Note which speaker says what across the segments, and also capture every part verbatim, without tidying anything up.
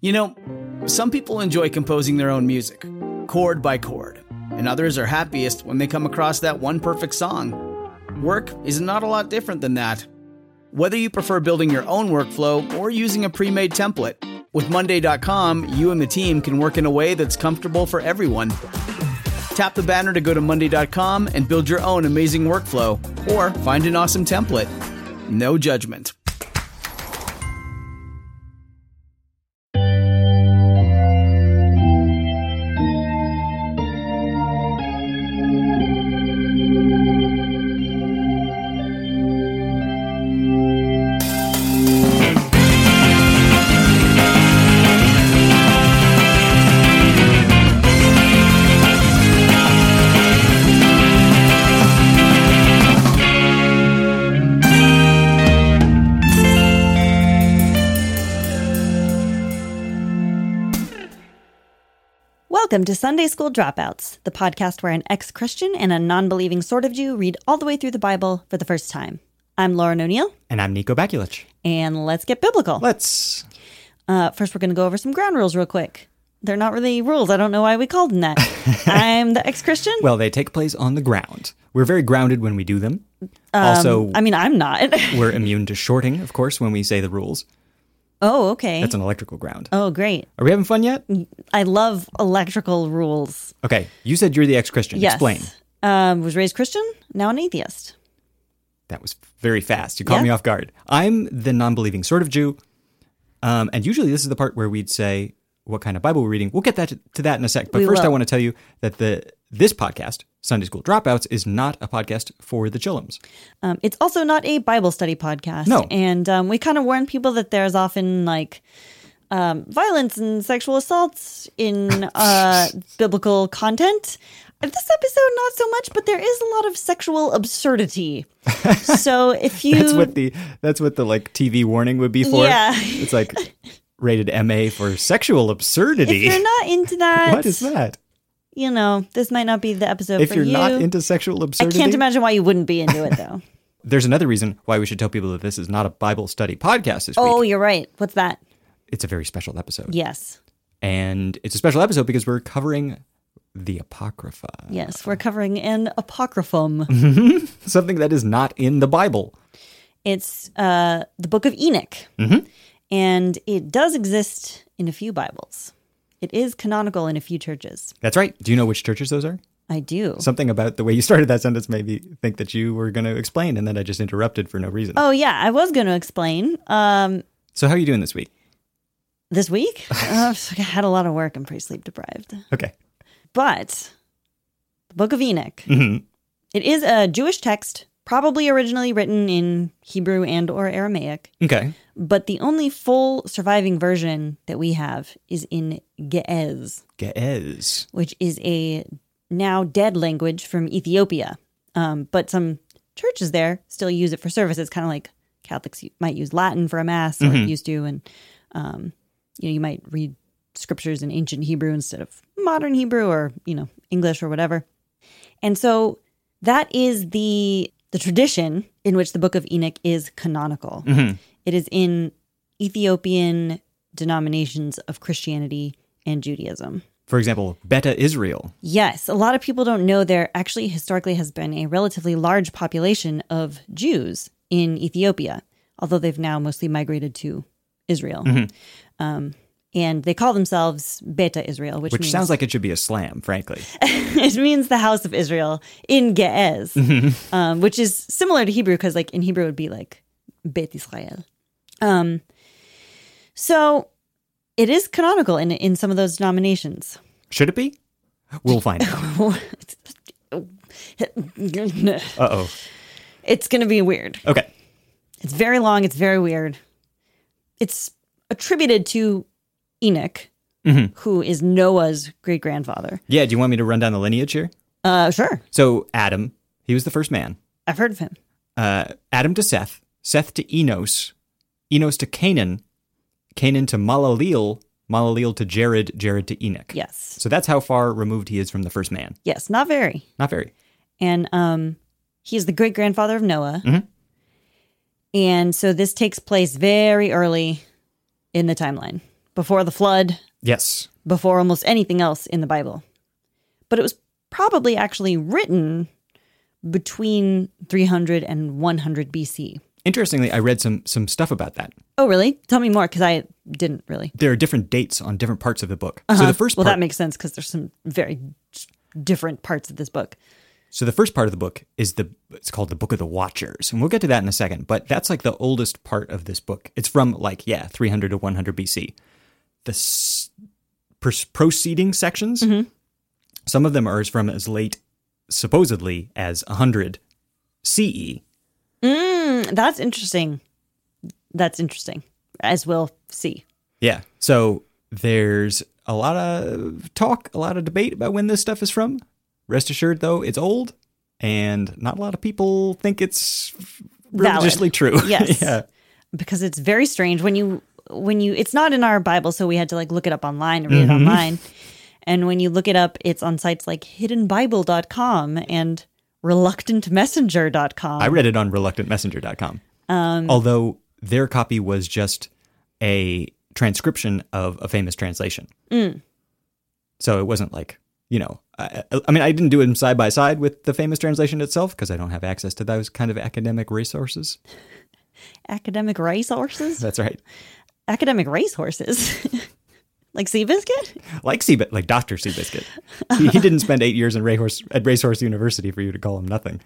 Speaker 1: You know, some people enjoy composing their own music, chord by chord, and others are happiest when they come across that one perfect song. Work is not a lot different than that. Whether you prefer building your own workflow or using a pre-made template, with Monday dot com, you and the team can work in a way that's comfortable for everyone. Tap the banner to go to Monday dot com and build your own amazing workflow, or find an awesome template. No judgment.
Speaker 2: Welcome to Sunday School Dropouts, the podcast where an ex-Christian and a non-believing sort of Jew read all the way through the Bible for the first time. I'm Lauren O'Neill.
Speaker 3: And I'm Nico Bakulich.
Speaker 2: And let's get biblical.
Speaker 3: Let's.
Speaker 2: Uh, first, we're going to go over some ground rules real quick. They're not really rules. I don't know why we called them that. I'm the ex-Christian.
Speaker 3: Well, they take place on the ground. We're very grounded when we do them.
Speaker 2: Um,
Speaker 3: also,
Speaker 2: I mean, I'm not.
Speaker 3: We're immune to shorting, of course, when we say the rules.
Speaker 2: Oh, okay.
Speaker 3: That's an electrical ground.
Speaker 2: Oh, great.
Speaker 3: Are we having fun yet?
Speaker 2: I love electrical rules.
Speaker 3: Okay, you said you're the ex-Christian.
Speaker 2: Yes.
Speaker 3: Explain.
Speaker 2: Um, was raised Christian, now an atheist.
Speaker 3: That was very fast. You caught
Speaker 2: Yeah.
Speaker 3: me off guard. I'm the non-believing sort of Jew. Um, and usually this is the part where we'd say what kind of Bible we're reading. We'll get that to, to that in a sec. But
Speaker 2: We
Speaker 3: first
Speaker 2: will.
Speaker 3: I want to tell you that the this podcast, Sunday School Dropouts, is not a podcast for the Chillums.
Speaker 2: Um, it's also not a Bible study podcast.
Speaker 3: No.
Speaker 2: And um, we kind of warn people that there's often like um, violence and sexual assaults in uh, biblical content. This episode, not so much, but there is a lot of sexual absurdity. So if you...
Speaker 3: That's what the that's what the like T V warning would be for.
Speaker 2: Yeah.
Speaker 3: It's like rated M A for sexual absurdity.
Speaker 2: If you're not into that...
Speaker 3: What is that?
Speaker 2: You know, this might not be the episode
Speaker 3: If
Speaker 2: for
Speaker 3: you're
Speaker 2: you.
Speaker 3: not into sexual
Speaker 2: I
Speaker 3: absurdity,
Speaker 2: can't imagine why you wouldn't be into it, though.
Speaker 3: there's another reason why we should tell people that this is not a Bible study podcast this
Speaker 2: Oh,
Speaker 3: week.
Speaker 2: you're right. What's that?
Speaker 3: It's a very special episode.
Speaker 2: Yes.
Speaker 3: And it's a special episode because we're covering the Apocrypha.
Speaker 2: Yes, we're covering an apocryphum.
Speaker 3: Something that is not in the Bible.
Speaker 2: It's uh, the Book of Enoch.
Speaker 3: Mm-hmm.
Speaker 2: And it does exist in a few Bibles. It is canonical in a few churches.
Speaker 3: That's right. Do you know which churches those are?
Speaker 2: I do.
Speaker 3: Something about the way you started that sentence made me think that you were going to explain, and then I just interrupted for no reason.
Speaker 2: Oh, yeah, I was going to explain. Um,
Speaker 3: So how are you doing this week?
Speaker 2: this week, uh, I had a lot of work. I'm pretty sleep deprived.
Speaker 3: Okay.
Speaker 2: But the Book of Enoch,
Speaker 3: Mm-hmm.
Speaker 2: it is a Jewish text, probably originally written in Hebrew and or Aramaic.
Speaker 3: Okay.
Speaker 2: But the only full surviving version that we have is in Ge'ez,
Speaker 3: Ge'ez.
Speaker 2: which is a now dead language from Ethiopia. Um, but some churches there still use it for services, kind of like Catholics might use Latin for a mass or
Speaker 3: Mhm.
Speaker 2: used to. And, um, you know, you might read scriptures in ancient Hebrew instead of modern Hebrew or, you know, English or whatever. And so that is the the tradition in which the Book of Enoch is canonical.
Speaker 3: Mm-hmm.
Speaker 2: It is in Ethiopian denominations of Christianity and Judaism.
Speaker 3: For example, Beta Israel.
Speaker 2: Yes, a lot of people don't know there actually historically has been a relatively large population of Jews in Ethiopia, although they've now mostly migrated to Israel.
Speaker 3: Mhm.
Speaker 2: Um, and they call themselves Beta Israel, which,
Speaker 3: Which
Speaker 2: means,
Speaker 3: sounds like it should be a slam, frankly.
Speaker 2: it means the house of Israel in Ge'ez, um, which is similar to Hebrew because like in Hebrew it would be like Bet Israel. Um, so it is canonical in in some of those denominations.
Speaker 3: Should it be? We'll find out. Uh-oh.
Speaker 2: It's going to be weird.
Speaker 3: Okay.
Speaker 2: It's very long. It's very weird. It's attributed to Enoch,
Speaker 3: Mhm.
Speaker 2: who is Noah's great grandfather.
Speaker 3: Yeah, do you want me to run down the lineage here?
Speaker 2: Uh, sure.
Speaker 3: So Adam, he was the first man.
Speaker 2: I've heard of him.
Speaker 3: Uh, Adam to Seth, Seth to Enos, Enos to Canaan, Canaan to Malaleel, Malaleel to Jared, Jared to Enoch.
Speaker 2: Yes.
Speaker 3: So that's how far removed he is from the first man.
Speaker 2: Yes, not very.
Speaker 3: Not very.
Speaker 2: And um, he is the great grandfather of Noah.
Speaker 3: Mhm.
Speaker 2: And so this takes place very early in the timeline. before the flood,
Speaker 3: Yes.
Speaker 2: before almost anything else in the Bible. But it was probably actually written between three hundred and one hundred B C.
Speaker 3: Interestingly, I read some some stuff about that.
Speaker 2: Oh, really? Tell me more, because I didn't really.
Speaker 3: There are different dates on different parts of the book.
Speaker 2: Uh-huh.
Speaker 3: So the first
Speaker 2: well,
Speaker 3: part,
Speaker 2: that makes sense, because there's some very different parts of this book.
Speaker 3: so the first part of the book is the it's called the Book of the Watchers, and we'll get to that in a second. But that's like the oldest part of this book. It's from like yeah, three hundred to one hundred B C. The s- pers- proceeding sections,
Speaker 2: Mm-hmm.
Speaker 3: some of them are as from as late, supposedly, as one hundred C E.
Speaker 2: Mm, that's interesting. That's interesting, as we'll see.
Speaker 3: Yeah. So there's a lot of talk, a lot of debate about when this stuff is from. Rest assured, though, it's old, and not a lot of people think it's religiously
Speaker 2: Valid.
Speaker 3: true.
Speaker 2: Yes.
Speaker 3: Yeah.
Speaker 2: Because it's very strange when you when you it's not in our Bible, so we had to like look it up online and read it online. And when you look it up, it's on sites like hidden bible dot com and reluctant messenger dot com.
Speaker 3: I read it on reluctant messenger dot com.
Speaker 2: Um,
Speaker 3: Although their copy was just a transcription of a famous translation.
Speaker 2: Mm.
Speaker 3: So it wasn't like, you know, I, I mean, I didn't do it side by side with the famous translation itself because I don't have access to those kind of academic resources.
Speaker 2: Academic racehorses?
Speaker 3: That's right.
Speaker 2: Academic racehorses? Like Seabiscuit?
Speaker 3: Like Seabiscuit, like Doctor Seabiscuit. He, he didn't spend eight years in Racehorse, at Racehorse University for you to call him nothing.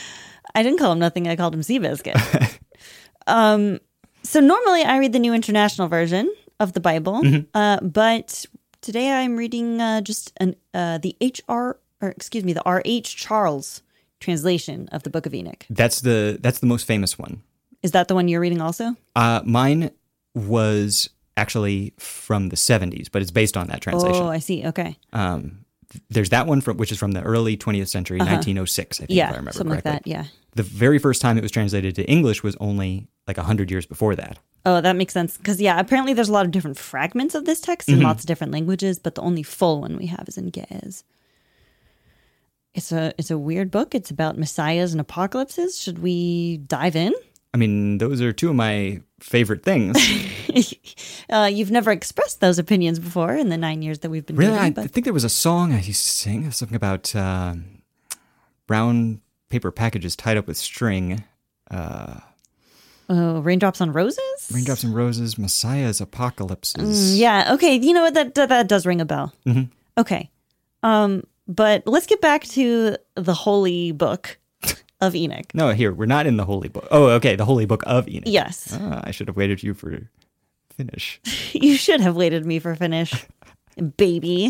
Speaker 2: I didn't call him nothing. I called him Seabiscuit. um, so normally I read the New International Version of the Bible,
Speaker 3: Mm-hmm.
Speaker 2: uh, but today I'm reading uh, just an uh, the H R or excuse me the R H Charles translation of the Book of Enoch.
Speaker 3: That's the that's the most famous one.
Speaker 2: Is that the one you're reading also?
Speaker 3: Uh, mine was actually from the seventies, but it's based on that translation.
Speaker 2: Oh, I see. Okay.
Speaker 3: Um, there's that one from which is from the early twentieth century, nineteen oh six, I think,
Speaker 2: Yeah,
Speaker 3: if I remember
Speaker 2: something
Speaker 3: correctly.
Speaker 2: like that. Yeah.
Speaker 3: The very first time it was translated to English was only like one hundred years before that.
Speaker 2: Oh, that makes sense. Because, yeah, apparently there's a lot of different fragments of this text in lots of different languages, but the only full one we have is in Ge'ez. It's a, it's a weird book. It's about messiahs and apocalypses. Should we dive in?
Speaker 3: I mean, those are two of my favorite things.
Speaker 2: uh, you've never expressed those opinions before in the nine years that we've been
Speaker 3: Really, I
Speaker 2: dating, but
Speaker 3: think there was a song I used to sing, something about uh, brown paper packages tied up with string. Uh,
Speaker 2: oh, Raindrops on Roses?
Speaker 3: Raindrops and Roses, Messiah's Apocalypses.
Speaker 2: Mm, yeah, okay. You know what? That, that, that does ring a bell.
Speaker 3: Mhm.
Speaker 2: Okay. Um, but let's get back to the holy book of Enoch.
Speaker 3: No, here, we're not in the Holy Book. Oh, okay, the Holy Book of Enoch.
Speaker 2: Yes.
Speaker 3: Ah, I should have waited for you for finish.
Speaker 2: You should have waited me for finish, baby.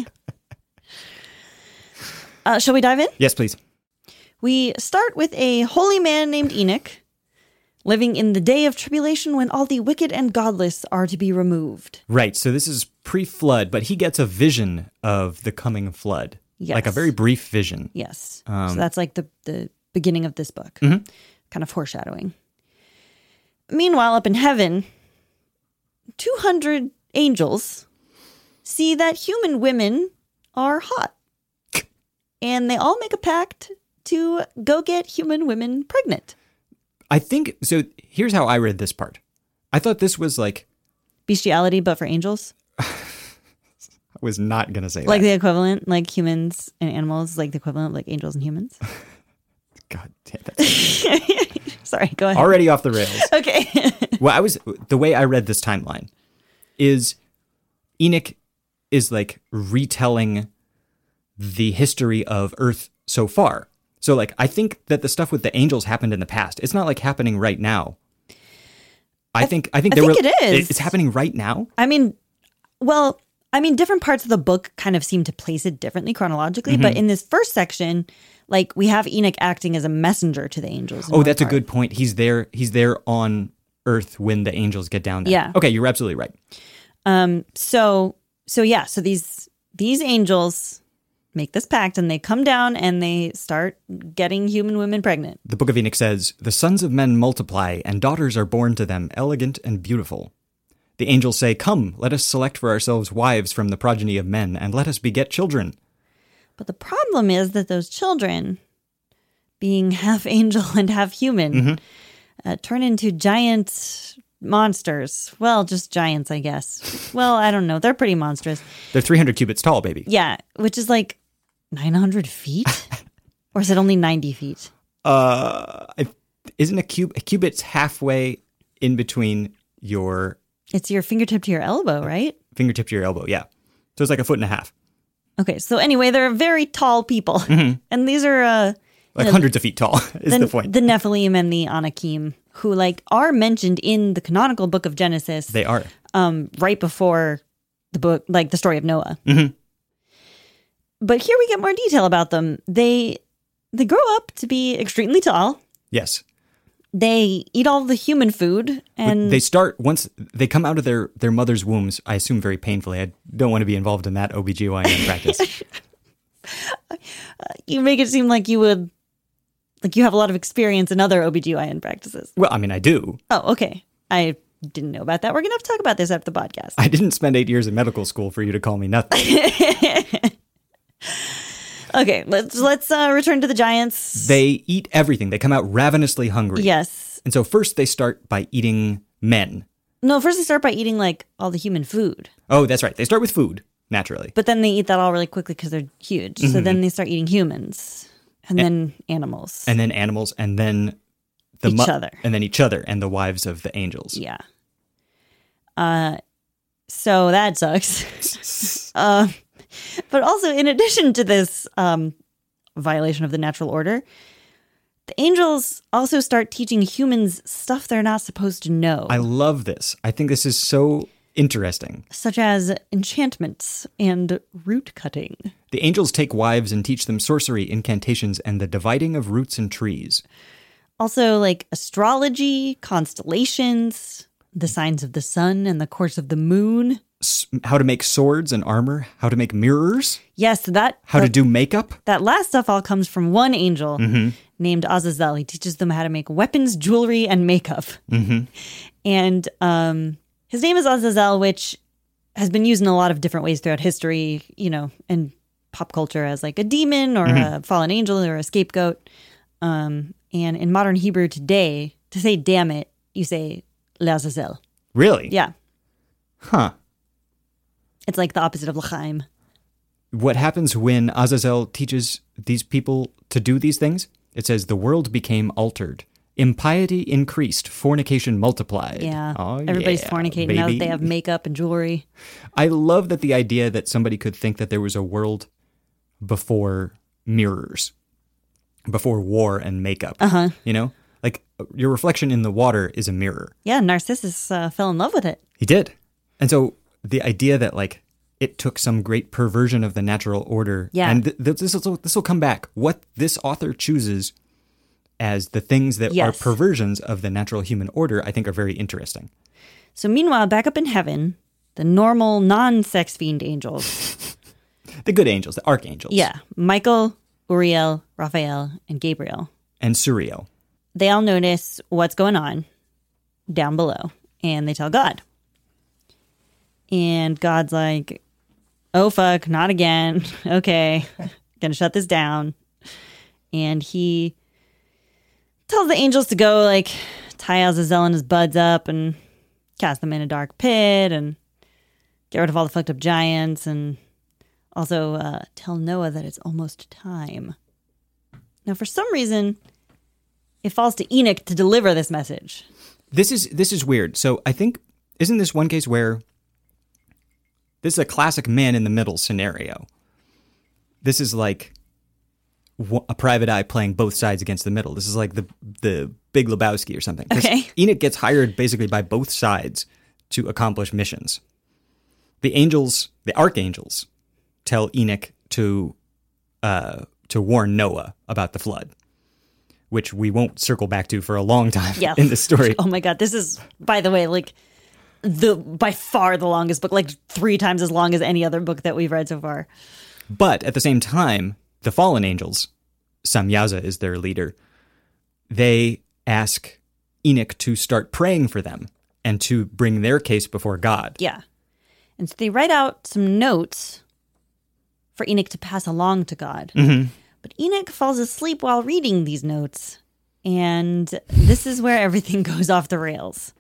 Speaker 2: Uh, shall we dive in?
Speaker 3: Yes, please.
Speaker 2: We start with a holy man named Enoch, living in the day of tribulation when all the wicked and godless are to be removed.
Speaker 3: Right, so this is pre-flood, but he gets a vision of the coming flood.
Speaker 2: Yes.
Speaker 3: Like a very brief vision.
Speaker 2: Yes.
Speaker 3: Um,
Speaker 2: so that's like the, the beginning of this book,
Speaker 3: Mhm.
Speaker 2: kind of foreshadowing. Meanwhile, up in heaven, two hundred angels see that human women are hot. And they all make a pact to go get human women pregnant.
Speaker 3: I think, so here's how I read this part. I thought this was like,
Speaker 2: Bestiality, but for angels.
Speaker 3: I was not going to say
Speaker 2: Like
Speaker 3: that.
Speaker 2: the equivalent, like humans and animals, like the equivalent of like angels and humans.
Speaker 3: God damn it.
Speaker 2: Sorry, go ahead.
Speaker 3: Already off the rails.
Speaker 2: Okay.
Speaker 3: Well, I was, the way I read this timeline is Enoch is like retelling the history of Earth so far. So like, I think that the stuff with the angels happened in the past. It's not like happening right now. I, think, I think,
Speaker 2: I
Speaker 3: there
Speaker 2: think
Speaker 3: were,
Speaker 2: it is.
Speaker 3: It's happening right now.
Speaker 2: I mean, well, I mean, different parts of the book kind of seem to place it differently chronologically.
Speaker 3: Mm-hmm.
Speaker 2: But in this first section, like we have Enoch acting as a messenger to the angels. in
Speaker 3: Oh,
Speaker 2: one
Speaker 3: that's a
Speaker 2: part.
Speaker 3: good point. He's there. He's there on Earth when the angels get down there.
Speaker 2: Yeah.
Speaker 3: Okay, you're absolutely right.
Speaker 2: Um. So, so yeah. So these these angels make this pact, and they come down and they start getting human women pregnant.
Speaker 3: The Book of Enoch says, "The sons of men multiply, and daughters are born to them, elegant and beautiful. The angels say, 'Come, let us select for ourselves wives from the progeny of men, and let us beget children.'"
Speaker 2: But the problem is that those children, being half angel and half human,
Speaker 3: Mm-hmm.
Speaker 2: uh, turn into giant monsters. Well, just giants, I guess. Well, I don't know. They're pretty monstrous.
Speaker 3: They're three hundred cubits tall, baby.
Speaker 2: Yeah, which is like nine hundred feet? Or is it only ninety feet?
Speaker 3: Uh, I, isn't a cube a cubit's halfway in between your
Speaker 2: It's your fingertip to your elbow, right?
Speaker 3: fingertip to your elbow? Yeah, so it's like a foot and a half,
Speaker 2: Okay, so anyway, they're very tall people. And these are uh,
Speaker 3: like
Speaker 2: know,
Speaker 3: hundreds of feet tall. Is
Speaker 2: the,
Speaker 3: the point?
Speaker 2: the Nephilim and the Anakim, who like are mentioned in the canonical book of Genesis.
Speaker 3: They are.
Speaker 2: um, right before the book, like the story of Noah.
Speaker 3: Mhm.
Speaker 2: But here we get more detail about them. They they grow up to be extremely tall.
Speaker 3: Yes.
Speaker 2: They eat all the human food, and
Speaker 3: They start once they come out of their, their mother's wombs, I assume very painfully. I don't want to be involved in that O B G Y N practice.
Speaker 2: you make it seem like you would, like you have a lot of experience in other O B G Y N practices.
Speaker 3: Well, I mean, I do.
Speaker 2: Oh, okay. I didn't know about that. We're going to have to talk about this after the podcast.
Speaker 3: I didn't spend eight years in medical school for you to call me nothing.
Speaker 2: Okay, let's let's uh, return to the giants.
Speaker 3: They eat everything. They come out ravenously hungry.
Speaker 2: Yes.
Speaker 3: And so first they start by eating men.
Speaker 2: No, first they start by eating like all the human food.
Speaker 3: Oh, that's right. They start with food, naturally.
Speaker 2: But then they eat that all really quickly because they're huge.
Speaker 3: Mm-hmm.
Speaker 2: So then they start eating humans and then animals.
Speaker 3: And then animals, and then the
Speaker 2: Each other.
Speaker 3: And then each other, and the wives of the angels.
Speaker 2: Yeah. Uh, so that sucks. uh, but also, in addition to this um, violation of the natural order, the angels also start teaching humans stuff they're not supposed to know,
Speaker 3: I love this. I think this is so interesting.
Speaker 2: such as enchantments and root cutting.
Speaker 3: The angels take wives and teach them sorcery, incantations, and the dividing of roots and trees.
Speaker 2: Also, like astrology, constellations, the signs of the sun and the course of the moon.
Speaker 3: S- how to make swords and armor, how to make mirrors,
Speaker 2: Yes, that
Speaker 3: how to do makeup.
Speaker 2: that last stuff all comes from one angel
Speaker 3: Mm-hmm.
Speaker 2: named Azazel. He teaches them how to make weapons, jewelry, and makeup.
Speaker 3: Mm-hmm.
Speaker 2: And um, his name is Azazel, which has been used in a lot of different ways throughout history, you know, and pop culture as like a demon or
Speaker 3: Mm-hmm.
Speaker 2: a fallen angel or a scapegoat. Um, and in modern Hebrew today, to say damn it, you say L'azazel.
Speaker 3: Really?
Speaker 2: Yeah.
Speaker 3: Huh.
Speaker 2: It's like the opposite of L'chaim.
Speaker 3: What happens when Azazel teaches these people to do these things? It says, the world became altered. Impiety increased. Fornication multiplied.
Speaker 2: Yeah.
Speaker 3: Oh,
Speaker 2: Everybody's
Speaker 3: yeah,
Speaker 2: fornicating now that
Speaker 3: baby.
Speaker 2: they have makeup and jewelry.
Speaker 3: I love that the idea that somebody could think that there was a world before mirrors, before war and makeup.
Speaker 2: Uh-huh.
Speaker 3: You know? Like, your reflection in the water is a mirror.
Speaker 2: Yeah, Narcissus uh, fell in love with it.
Speaker 3: He did. And so the idea that, like, it took some great perversion of the natural order.
Speaker 2: Yeah.
Speaker 3: And th- th- this will this will come back. What this author chooses as the things that
Speaker 2: Yes.
Speaker 3: are perversions of the natural human order, I think are very interesting.
Speaker 2: So meanwhile, back up in heaven, the normal non-sex fiend angels,
Speaker 3: The good angels, the archangels.
Speaker 2: yeah, Michael, Uriel, Raphael, and Gabriel,
Speaker 3: And Suriel.
Speaker 2: they all notice what's going on down below, and they tell God. And God's like, oh, fuck, not again. Okay, gonna shut this down. And he tells the angels to go, like, tie Azazel and his buds up and cast them in a dark pit and get rid of all the fucked up giants and also uh, tell Noah that it's almost time. Now, for some reason, it falls to Enoch to deliver this message.
Speaker 3: This is this is weird. So I think, isn't this one case where this is a classic man in the middle scenario? This is like w- a private eye playing both sides against the middle. This is like the the Big Lebowski or something. 'Cause
Speaker 2: Okay.
Speaker 3: Enoch gets hired basically by both sides to accomplish missions. The angels, the archangels, tell Enoch to uh, to warn Noah about the flood, which we won't circle back to for a long time
Speaker 2: Yeah.
Speaker 3: in the story.
Speaker 2: Oh my God, this is, by the way, like the by far the longest book, like three times as long as any other book that we've read so far.
Speaker 3: But at the same time, the fallen angels, Samyaza is their leader, they ask Enoch to start praying for them and to bring their case before God.
Speaker 2: Yeah. And so they write out some notes for Enoch to pass along to God.
Speaker 3: Mm-hmm.
Speaker 2: But Enoch falls asleep while reading these notes. And this is where everything goes off the rails.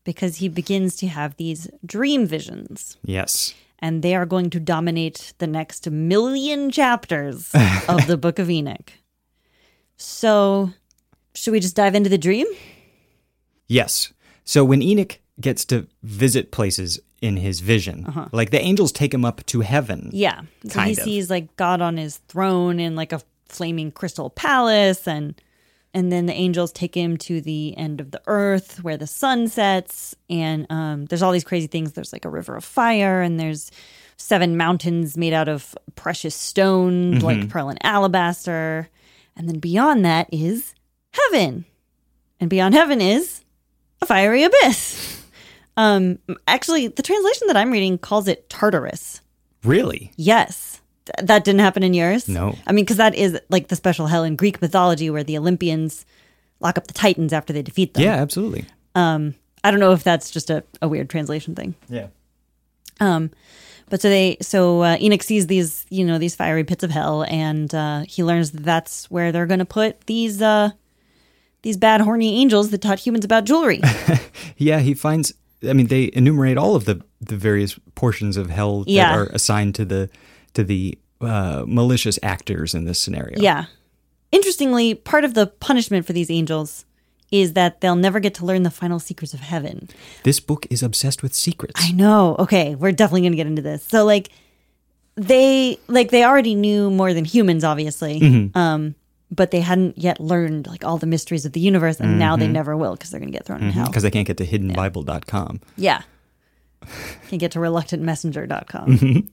Speaker 2: because he begins to have these dream visions.
Speaker 3: Yes.
Speaker 2: And they are going to dominate the next million chapters of the Book of Enoch. So, should we just dive into the dream?
Speaker 3: Yes. So when Enoch gets to visit places in his vision, uh-huh. like the angels take him up to heaven.
Speaker 2: Yeah. So
Speaker 3: kind
Speaker 2: he
Speaker 3: of.
Speaker 2: sees like God on his throne in like a flaming crystal palace, and and then the angels take him to the end of the earth where the sun sets, and um, there's all these crazy things. There's like a river of fire, and there's seven mountains made out of precious stones, mm-hmm. like pearl and alabaster. And then beyond that is heaven. And beyond heaven is a fiery abyss. Um, actually, the translation that I'm reading calls it Tartarus.
Speaker 3: Really?
Speaker 2: Yes. Th- that didn't happen in yours?
Speaker 3: No.
Speaker 2: I mean, because that is like the special hell in Greek mythology where the Olympians lock up the Titans after they defeat them.
Speaker 3: Yeah, absolutely.
Speaker 2: Um, I don't know if that's just a, a weird translation thing.
Speaker 3: Yeah.
Speaker 2: Um, but so they, so uh, Enoch sees these, you know, these fiery pits of hell, and uh, he learns that that's where they're going to put these, uh, these bad horny angels that taught humans about jewelry.
Speaker 3: Yeah, he finds. I mean, they enumerate all of the, the various portions of hell that
Speaker 2: Yeah.
Speaker 3: are assigned to the to the uh, malicious actors in this scenario.
Speaker 2: Yeah. Interestingly, part of the punishment for these angels is that they'll never get to learn the final secrets of heaven.
Speaker 3: This book is obsessed with secrets.
Speaker 2: I know. Okay, we're definitely going to get into this. So, like, they like they already knew more than humans, obviously,
Speaker 3: Mm-hmm.
Speaker 2: um, but they hadn't yet learned like all the mysteries of the universe, and mm-hmm. now they never will because they're going to get thrown
Speaker 3: mm-hmm.
Speaker 2: in hell
Speaker 3: because they can't get to hidden bible dot com.
Speaker 2: Yeah, can get to reluctant messenger dot com.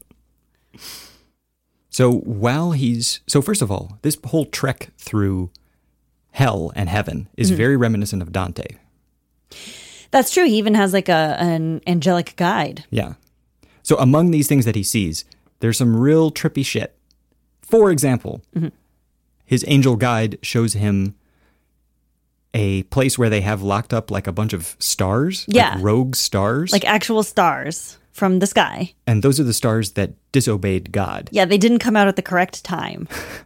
Speaker 3: So while he's so first of all, this whole trek through hell and heaven is mm-hmm. very reminiscent of Dante.
Speaker 2: That's true. He even has like a an angelic guide.
Speaker 3: Yeah. So among these things that he sees, there's some real trippy shit. For example, mm-hmm. his angel guide shows him a place where they have locked up like a bunch of stars,
Speaker 2: yeah.
Speaker 3: like rogue stars.
Speaker 2: Like actual stars from the sky.
Speaker 3: And those are the stars that disobeyed God.
Speaker 2: Yeah, they didn't come out at the correct time.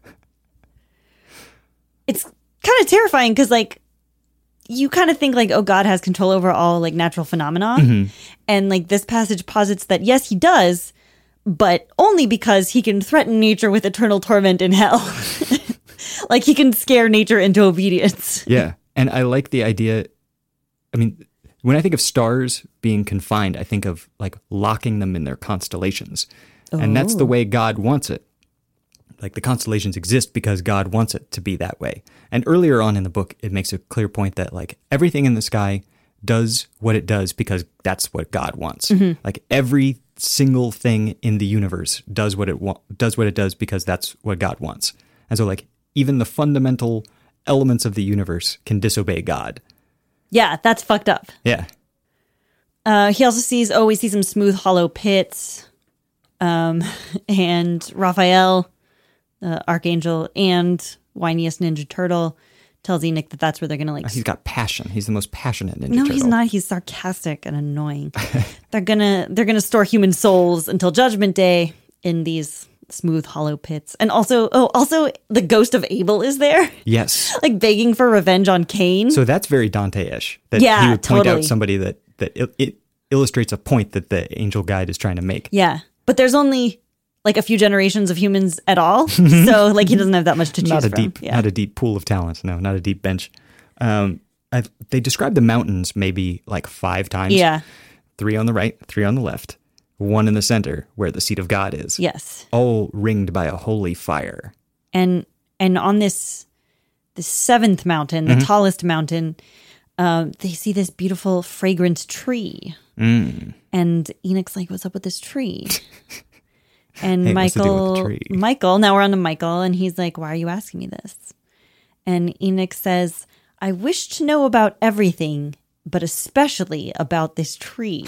Speaker 2: It's kind of terrifying because, like, you kind of think, like, oh, God has control over all, like, natural phenomena. Mm-hmm. And, like, this passage posits that, yes, he does, but only because he can threaten nature with eternal torment in hell. Like, he can scare nature into obedience.
Speaker 3: Yeah. And I like the idea, I mean, when I think of stars being confined, I think of like locking them in their constellations. Oh. And that's the way God wants it. Like the constellations exist because God wants it to be that way. And earlier on in the book, it makes a clear point that like everything in the sky does what it does because that's what God wants. Mm-hmm. Like every single thing in the universe does what it wa- does what it does because that's what God wants. And so like even the fundamental elements of the universe can disobey God.
Speaker 2: Yeah, that's fucked up.
Speaker 3: Yeah.
Speaker 2: Uh, he also sees, oh, we see some smooth, hollow pits. Um, and Raphael, the archangel, and whiniest Ninja Turtle tells Enoch that that's where they're going to like...
Speaker 3: He's got passion. He's the most passionate Ninja
Speaker 2: no,
Speaker 3: Turtle.
Speaker 2: No, he's not. He's sarcastic and annoying. they're going to they're gonna store human souls until Judgment Day in these smooth, hollow pits. And also, oh, also the ghost of Abel is there.
Speaker 3: Yes.
Speaker 2: Like begging for revenge on Cain.
Speaker 3: So that's very Dante-ish. That
Speaker 2: yeah,
Speaker 3: he would point
Speaker 2: totally.
Speaker 3: out somebody that, that it, it illustrates a point that the angel guide is trying to make.
Speaker 2: Yeah. But there's only like a few generations of humans at all. So like he doesn't have that much to choose
Speaker 3: not a
Speaker 2: from.
Speaker 3: Deep,
Speaker 2: yeah.
Speaker 3: Not a deep pool of talent. No, not a deep bench. Um, I, they describe the mountains maybe like five times.
Speaker 2: Yeah.
Speaker 3: Three on the right, three on the left. One in the center where the seat of God is.
Speaker 2: Yes.
Speaker 3: All ringed by a holy fire.
Speaker 2: And and on this the seventh mountain, the mm-hmm. tallest mountain, uh, they see this beautiful fragrant tree.
Speaker 3: Mm.
Speaker 2: And Enoch's like, what's up with this tree? And
Speaker 3: hey,
Speaker 2: Michael,
Speaker 3: tree?
Speaker 2: Michael, now we're on to Michael, and he's like, why are you asking me this? And Enoch says, I wish to know about everything, but especially about this tree.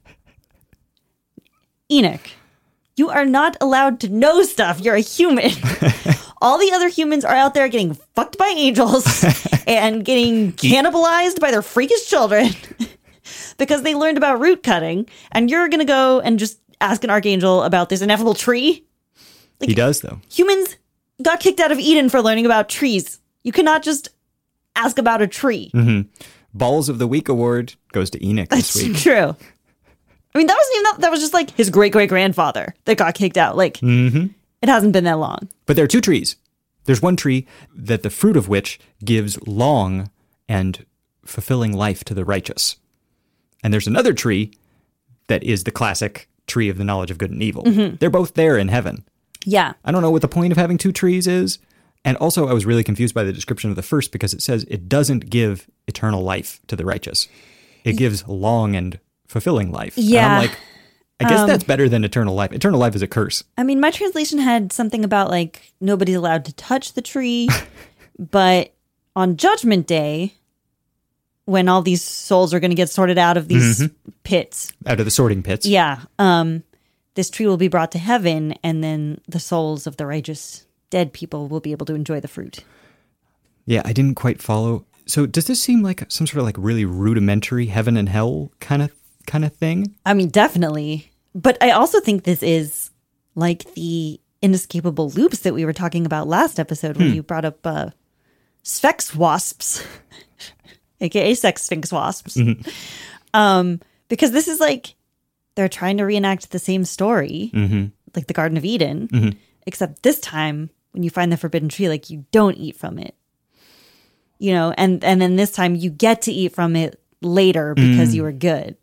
Speaker 2: Enoch, you are not allowed to know stuff. You're a human. All the other humans are out there getting fucked by angels and getting cannibalized by their freakish children because they learned about root cutting. And you're going to go and just ask an archangel about this ineffable tree? Like,
Speaker 3: he does, though.
Speaker 2: Humans got kicked out of Eden for learning about trees. You cannot just ask about a tree.
Speaker 3: Mm-hmm. Balls of the Week award goes to Enoch this
Speaker 2: That's
Speaker 3: week.
Speaker 2: true. I mean, that wasn't even that. That was just like his great great grandfather that got kicked out. Like,
Speaker 3: Mm-hmm.
Speaker 2: it hasn't been that long.
Speaker 3: But there are two trees. There's one tree that the fruit of which gives long and fulfilling life to the righteous. And there's another tree that is the classic tree of the knowledge of good and evil.
Speaker 2: Mm-hmm.
Speaker 3: They're both there in heaven.
Speaker 2: Yeah.
Speaker 3: I don't know what the point of having two trees is. And also, I was really confused by the description of the first because it says it doesn't give eternal life to the righteous. It gives long and fulfilling life.
Speaker 2: Yeah.
Speaker 3: And I'm like, I guess that's better than eternal life. Eternal life is a curse.
Speaker 2: I mean, my translation had something about like nobody's allowed to touch the tree, but on Judgment Day, when all these souls are going to get sorted out of these
Speaker 3: Mm-hmm.
Speaker 2: pits,
Speaker 3: Out of the sorting pits.
Speaker 2: yeah, um, this tree will be brought to heaven, and then the souls of the righteous dead people will be able to enjoy the fruit.
Speaker 3: Yeah, I didn't quite follow. So does this seem like some sort of like really rudimentary heaven and hell kind of kind of thing?
Speaker 2: I mean, definitely. But I also think this is like the inescapable loops that we were talking about last episode when
Speaker 3: Hmm.
Speaker 2: you brought up uh, Sphex wasps, aka sex sphinx wasps.
Speaker 3: Mm-hmm.
Speaker 2: Um, because this is like they're trying to reenact the same story,
Speaker 3: Mm-hmm.
Speaker 2: like the Garden of Eden, except this time when you find the forbidden tree, like you don't eat from it. You know, and and then this time you get to eat from it later because
Speaker 3: Mm.
Speaker 2: you were good.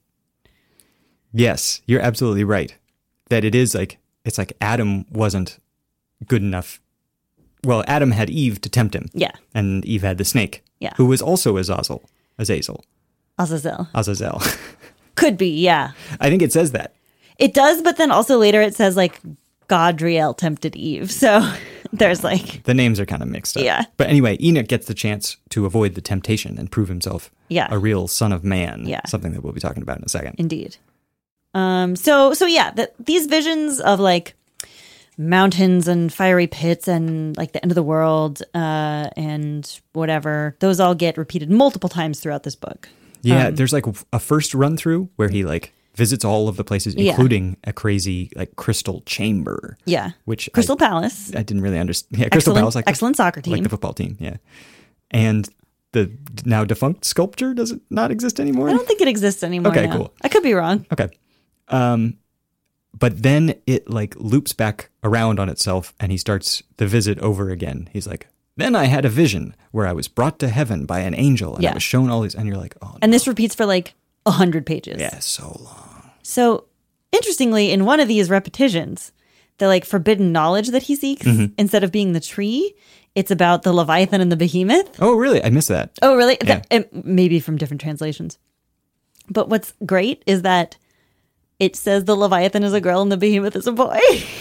Speaker 3: Yes, you're absolutely right. That it is like, it's like Adam wasn't good enough. Well, Adam had Eve to tempt him.
Speaker 2: Yeah.
Speaker 3: And Eve had the snake.
Speaker 2: Yeah.
Speaker 3: Who was also Azazel. Azazel.
Speaker 2: Azazel.
Speaker 3: Azazel.
Speaker 2: Could be, yeah.
Speaker 3: I think it says that.
Speaker 2: It does, but then also later it says like Godriel tempted Eve. So there's like,
Speaker 3: The names are kind of mixed up.
Speaker 2: Yeah.
Speaker 3: But anyway, Enoch gets the chance to avoid the temptation and prove himself
Speaker 2: Yeah.
Speaker 3: a real son of man.
Speaker 2: Yeah.
Speaker 3: Something that we'll be talking about in a second.
Speaker 2: indeed. Um. So so yeah, the, these visions of like mountains and fiery pits and like the end of the world, uh, and whatever, those all get repeated multiple times throughout this book.
Speaker 3: Yeah,
Speaker 2: Um,
Speaker 3: there's like a first run through where he like visits all of the places,
Speaker 2: Yeah.
Speaker 3: including a crazy like crystal chamber.
Speaker 2: Yeah.
Speaker 3: Which
Speaker 2: Crystal
Speaker 3: I,
Speaker 2: Palace.
Speaker 3: I didn't really understand. Yeah, Crystal
Speaker 2: Excellent,
Speaker 3: Palace, like
Speaker 2: excellent soccer
Speaker 3: the, like
Speaker 2: team.
Speaker 3: the football team. Yeah, and the now defunct sculpture does it not exist anymore?
Speaker 2: I don't think it exists anymore.
Speaker 3: Okay,
Speaker 2: now.
Speaker 3: cool.
Speaker 2: I could be wrong.
Speaker 3: Okay. Um, but then it like loops back around on itself and he starts the visit over again. He's like, then I had a vision where I was brought to heaven by an angel and I
Speaker 2: Yeah.
Speaker 3: was shown all these, and you're like, oh,
Speaker 2: And this repeats for like a hundred pages.
Speaker 3: yeah, so long.
Speaker 2: So interestingly, in one of these repetitions, the like forbidden knowledge that he seeks,
Speaker 3: Mm-hmm.
Speaker 2: instead of being the tree, it's about the Leviathan and the Behemoth.
Speaker 3: Oh, really? I missed that.
Speaker 2: Oh, really?
Speaker 3: Yeah.
Speaker 2: That, it, maybe from different translations. But what's great is that it says the Leviathan is a girl and the Behemoth is a boy,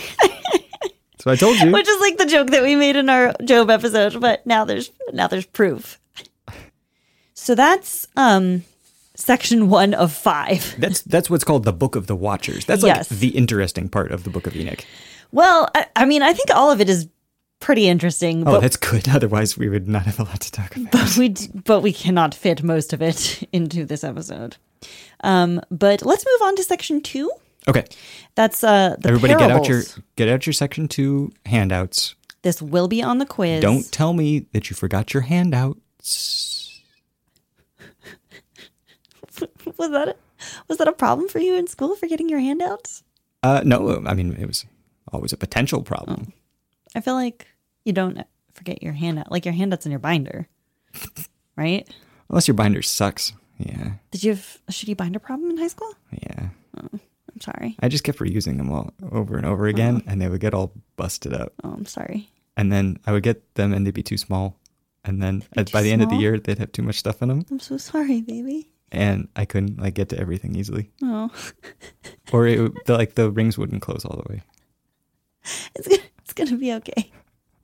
Speaker 3: So I told you.
Speaker 2: which is like the joke that we made in our Job episode. But now there's now there's proof. So that's um, section one of five.
Speaker 3: That's that's what's called the Book of the Watchers. That's like
Speaker 2: Yes.
Speaker 3: the interesting part of the Book of Enoch.
Speaker 2: Well, I, I mean, I think all of it is pretty interesting.
Speaker 3: Oh,
Speaker 2: but
Speaker 3: that's good. Otherwise, we would not have a lot to talk about.
Speaker 2: but we d- but we cannot fit most of it into this episode. Um, but let's move on to section two.
Speaker 3: Okay,
Speaker 2: That's uh, the
Speaker 3: everybody, get out
Speaker 2: parables.
Speaker 3: your get out your section two handouts.
Speaker 2: This will be on the quiz.
Speaker 3: Don't tell me that you forgot your handouts.
Speaker 2: was that a, was that a problem for you in school for getting your handouts?
Speaker 3: Uh, no, I mean it was always a potential problem.
Speaker 2: I feel like you don't forget your handout, like your handouts in your binder, right?
Speaker 3: Unless your binder sucks. Yeah,
Speaker 2: Did you have a shitty binder problem in high school?
Speaker 3: yeah.
Speaker 2: I'm sorry.
Speaker 3: I just kept reusing them all over and over again, and they would get all busted up.
Speaker 2: Oh, I'm sorry.
Speaker 3: And then I would get them, and they'd be too small. And then
Speaker 2: They're
Speaker 3: at,
Speaker 2: too
Speaker 3: by the end of the
Speaker 2: small?
Speaker 3: year, they'd have too much stuff in them,
Speaker 2: I'm so sorry, baby.
Speaker 3: and I couldn't like get to everything easily.
Speaker 2: Oh,
Speaker 3: Or it would, the, like the rings wouldn't close all the way.
Speaker 2: it's gonna, it's gonna be okay.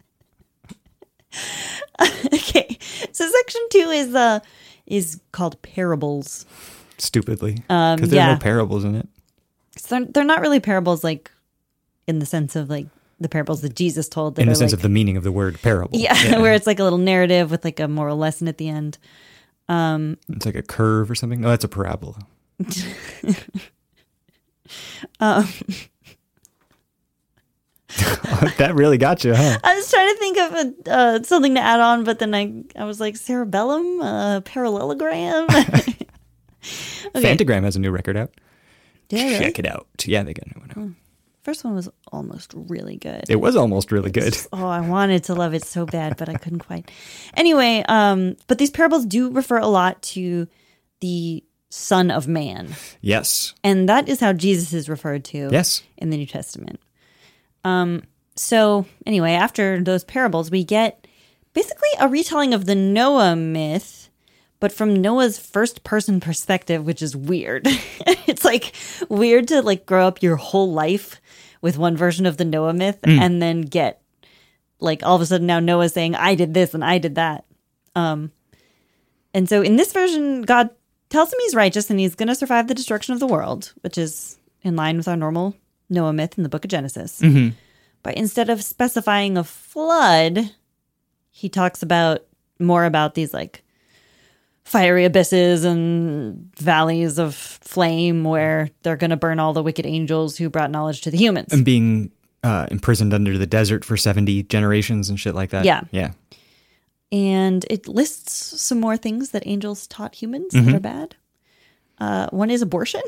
Speaker 2: Okay, so section two is uh is called parables.
Speaker 3: Stupidly, because
Speaker 2: Um,
Speaker 3: there
Speaker 2: yeah.
Speaker 3: are no parables in it.
Speaker 2: So they're, they're not really parables, like in the sense of like the parables that Jesus told. That
Speaker 3: In
Speaker 2: are
Speaker 3: the sense
Speaker 2: like,
Speaker 3: of the meaning of the word parable.
Speaker 2: yeah, where it's like a little narrative with like a moral lesson at the end. Um,
Speaker 3: It's like a curve or something. No, that's a parabola.
Speaker 2: um,
Speaker 3: That really got you, huh?
Speaker 2: I was trying to think of a, uh, something to add on, but then I, I was like, cerebellum, uh, parallelogram. Okay.
Speaker 3: Fantagram has a new record out.
Speaker 2: Did I really?
Speaker 3: Check it out. Yeah, they got a new one out.
Speaker 2: Hmm. First one was almost really good.
Speaker 3: It was almost really good.
Speaker 2: Just, oh, I wanted to love it so bad, but I couldn't quite. Anyway, um, but these parables do refer a lot to the Son of Man.
Speaker 3: Yes.
Speaker 2: And that is how Jesus is referred to
Speaker 3: Yes.
Speaker 2: in the New Testament. Um, so anyway, after those parables, we get basically a retelling of the Noah myth, but from Noah's first person perspective, which is weird. It's like weird to like grow up your whole life with one version of the Noah myth mm. and then get like all of a sudden now Noah's saying, I did this and I did that. Um, and so in this version, God tells him he's righteous and he's going to survive the destruction of the world, which is in line with our normal Noah myth in the book of Genesis.
Speaker 3: Mm-hmm.
Speaker 2: But instead of specifying a flood, he talks about more about these like fiery abysses and valleys of flame where they're going to burn all the wicked angels who brought knowledge to the humans.
Speaker 3: And being uh, imprisoned under the desert for seventy generations and shit like that.
Speaker 2: Yeah.
Speaker 3: Yeah.
Speaker 2: And it lists some more things that angels taught humans
Speaker 3: mm-hmm.
Speaker 2: that are bad. Uh, one is abortion.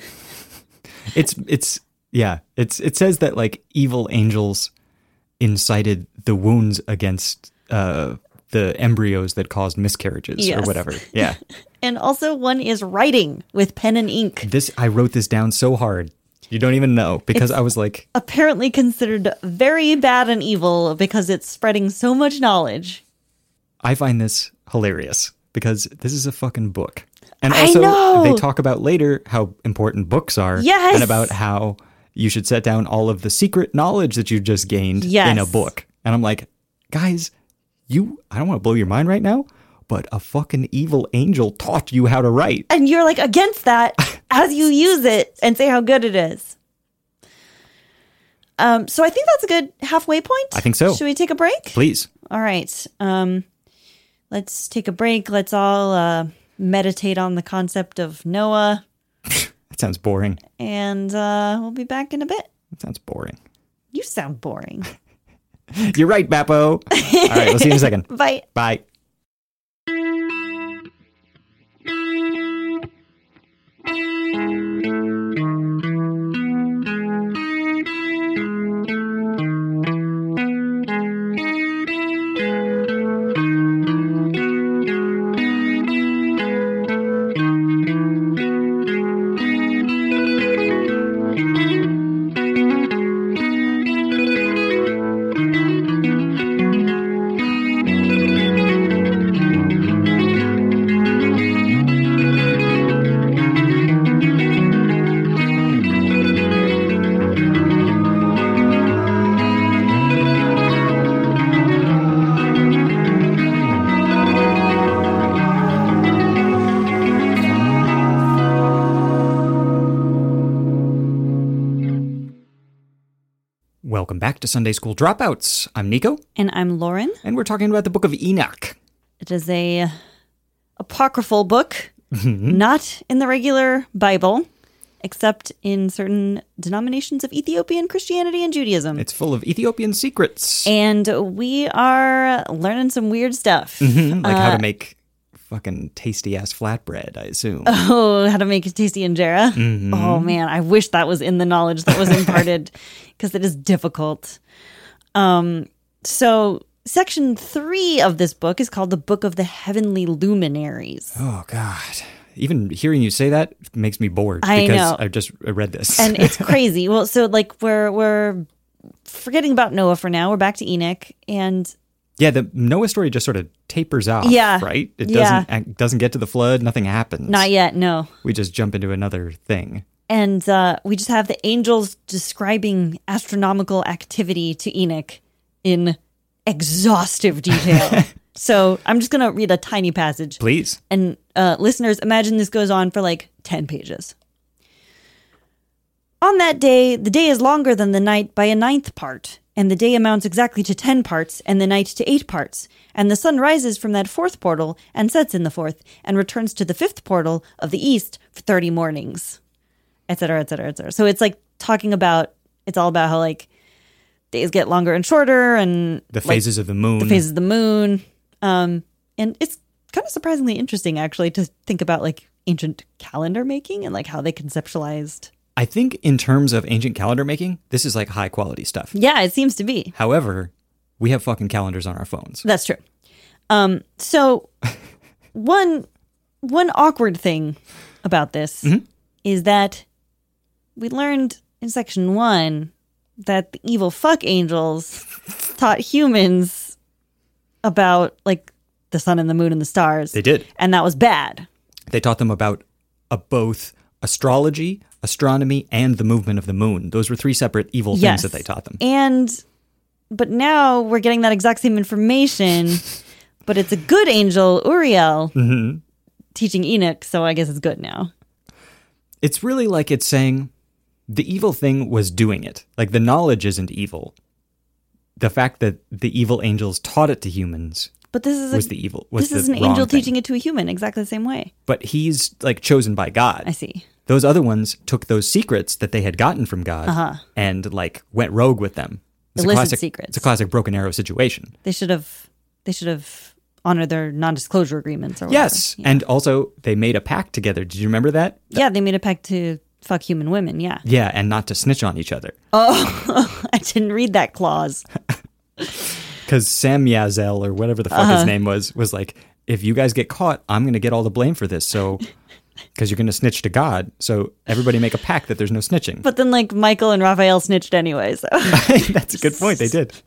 Speaker 3: it's, it's, yeah, it's, it says that like evil angels incited the wounds against, uh, the embryos that caused miscarriages
Speaker 2: yes.
Speaker 3: or whatever. Yeah.
Speaker 2: And also one is writing with pen and ink.
Speaker 3: This, I wrote this down so hard. You don't even know because it's I was like.
Speaker 2: Apparently considered very bad and evil because it's spreading so much knowledge.
Speaker 3: I find this hilarious because this is a fucking book. And also
Speaker 2: I know.
Speaker 3: They talk about later how important books are.
Speaker 2: Yes.
Speaker 3: And about how you should set down all of the secret knowledge that you just gained
Speaker 2: yes.
Speaker 3: in a book. And I'm like, guys, you, I don't want to blow your mind right now, but a fucking evil angel taught you how to write.
Speaker 2: And you're like against that as you use it and say how good it is. Um, so I think that's a good halfway point.
Speaker 3: I think so.
Speaker 2: Should we take a break?
Speaker 3: Please.
Speaker 2: All right. Um, let's take a break. Let's all uh, meditate on the concept of Noah.
Speaker 3: That sounds boring.
Speaker 2: And uh, we'll be back in a bit.
Speaker 3: That sounds boring.
Speaker 2: You sound boring.
Speaker 3: You're right, Bappo. All right, we'll see you in a second.
Speaker 2: Bye.
Speaker 3: Bye. Welcome back to Sunday School Dropouts. I'm Nico.
Speaker 2: And I'm Lauren.
Speaker 3: And we're talking about the book of Enoch.
Speaker 2: It is a apocryphal book, not in the regular Bible, except in certain denominations of Ethiopian Christianity and Judaism.
Speaker 3: It's full of Ethiopian secrets.
Speaker 2: And we are learning some weird stuff.
Speaker 3: Mm-hmm. Like
Speaker 2: uh,
Speaker 3: how to make fucking tasty-ass flatbread, I assume.
Speaker 2: Oh, how to make a tasty injera.
Speaker 3: Mm-hmm.
Speaker 2: Oh, man, I wish that was in the knowledge that was imparted because it is difficult. Um, so section three of this book is called the Book of the Heavenly Luminaries.
Speaker 3: Oh, God. Even hearing you say that makes me bored.
Speaker 2: I
Speaker 3: because
Speaker 2: know.
Speaker 3: I just read this.
Speaker 2: And it's crazy. Well, so like we're we're forgetting about Noah for now. We're back to Enoch. And
Speaker 3: yeah, the Noah story just sort of tapers off,
Speaker 2: yeah,
Speaker 3: right? It
Speaker 2: yeah.
Speaker 3: doesn't it doesn't get to the flood. Nothing happens.
Speaker 2: Not yet, no.
Speaker 3: We just jump into another thing.
Speaker 2: And uh, we just have the angels describing astronomical activity to Enoch in exhaustive detail. So I'm just going to read a tiny passage.
Speaker 3: Please.
Speaker 2: And uh, listeners, imagine this goes on for like ten pages. On that day, the day is longer than the night by a ninth part, and the day amounts exactly to ten parts, and the night to eight parts. And the sun rises from that fourth portal and sets in the fourth, and returns to the fifth portal of the east for thirty mornings, et cetera, et cetera, et cetera. So it's like talking about, it's all about how like days get longer and shorter, and
Speaker 3: The
Speaker 2: like,
Speaker 3: phases of the moon.
Speaker 2: the phases of the moon. Um, and it's kind of surprisingly interesting, actually, to think about like ancient calendar making and like how they conceptualized.
Speaker 3: I think in terms of ancient calendar making, this is like high quality stuff.
Speaker 2: Yeah, it seems to be.
Speaker 3: However, we have fucking calendars on our phones.
Speaker 2: That's true. Um, so one one awkward thing about this
Speaker 3: Mm-hmm.
Speaker 2: is that we learned in section one that the evil fuck angels taught humans about like the sun and the moon and the stars.
Speaker 3: They did.
Speaker 2: And that was bad.
Speaker 3: They taught them about uh, both astrology, astronomy, and the movement of the moon. Those were three separate evil
Speaker 2: Yes.
Speaker 3: things that they taught them.
Speaker 2: And but now we're getting that exact same information, but it's a good angel, Uriel,
Speaker 3: Mm-hmm.
Speaker 2: teaching Enoch, so I guess it's good now.
Speaker 3: It's really like it's saying the evil thing was doing it. Like the knowledge isn't evil. The fact that the evil angels taught it to humans
Speaker 2: But this is
Speaker 3: was
Speaker 2: a,
Speaker 3: the evil. Was
Speaker 2: this is
Speaker 3: the
Speaker 2: an
Speaker 3: wrong
Speaker 2: angel
Speaker 3: thing.
Speaker 2: teaching it to a human exactly the same way.
Speaker 3: But he's like chosen by God.
Speaker 2: I see.
Speaker 3: Those other ones took those secrets that they had gotten from God
Speaker 2: Uh-huh.
Speaker 3: and like went rogue with them. It's
Speaker 2: Illicit
Speaker 3: a classic,
Speaker 2: secrets.
Speaker 3: It's a classic broken arrow situation.
Speaker 2: They should have they should have honored their non-disclosure agreements or whatever.
Speaker 3: Yes, and also they made a pact together. Did you remember that?
Speaker 2: Yeah, they made a pact to fuck human women, yeah.
Speaker 3: Yeah, and not to snitch on each other.
Speaker 2: Oh, I didn't read that clause.
Speaker 3: Because Sam Yazel, or whatever the fuck
Speaker 2: Uh-huh.
Speaker 3: his name was, was like, if you guys get caught, I'm going to get all the blame for this. So, because you're going to snitch to God. So everybody make a pact that there's no snitching.
Speaker 2: But then like Michael and Raphael snitched anyway, so
Speaker 3: That's a good point. They did.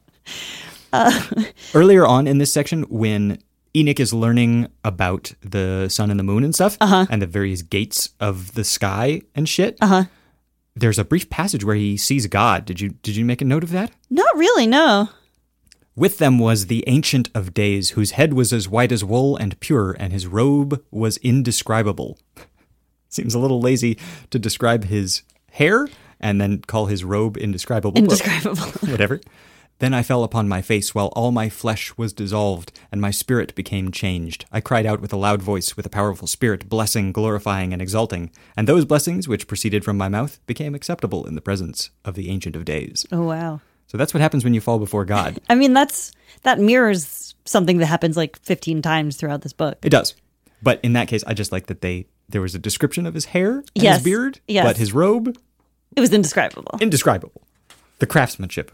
Speaker 3: Earlier on in this section, when Enoch is learning about the sun and the moon and stuff,
Speaker 2: Uh-huh.
Speaker 3: and the various gates of the sky and shit, uh-huh. there's a brief passage where he sees God. Did you did you make a note of that?
Speaker 2: not really, no.
Speaker 3: With them was the Ancient of Days, whose head was as white as wool and pure, and his robe was indescribable. Seems a little lazy to describe his hair and then call his robe indescribable. but
Speaker 2: Indescribable.
Speaker 3: Whatever. Then I fell upon my face while all my flesh was dissolved, and my spirit became changed. I cried out with a loud voice, with a powerful spirit, blessing, glorifying, and exalting. And those blessings which proceeded from my mouth became acceptable in the presence of the Ancient of Days.
Speaker 2: Oh wow.
Speaker 3: So that's what happens when you fall before God.
Speaker 2: I mean, that's that mirrors something that happens like fifteen times throughout this book.
Speaker 3: It does. But in that case, I just like that they there was a description of his hair and
Speaker 2: Yes.
Speaker 3: his beard,
Speaker 2: Yes.
Speaker 3: but his robe,
Speaker 2: It was indescribable.
Speaker 3: indescribable. The craftsmanship.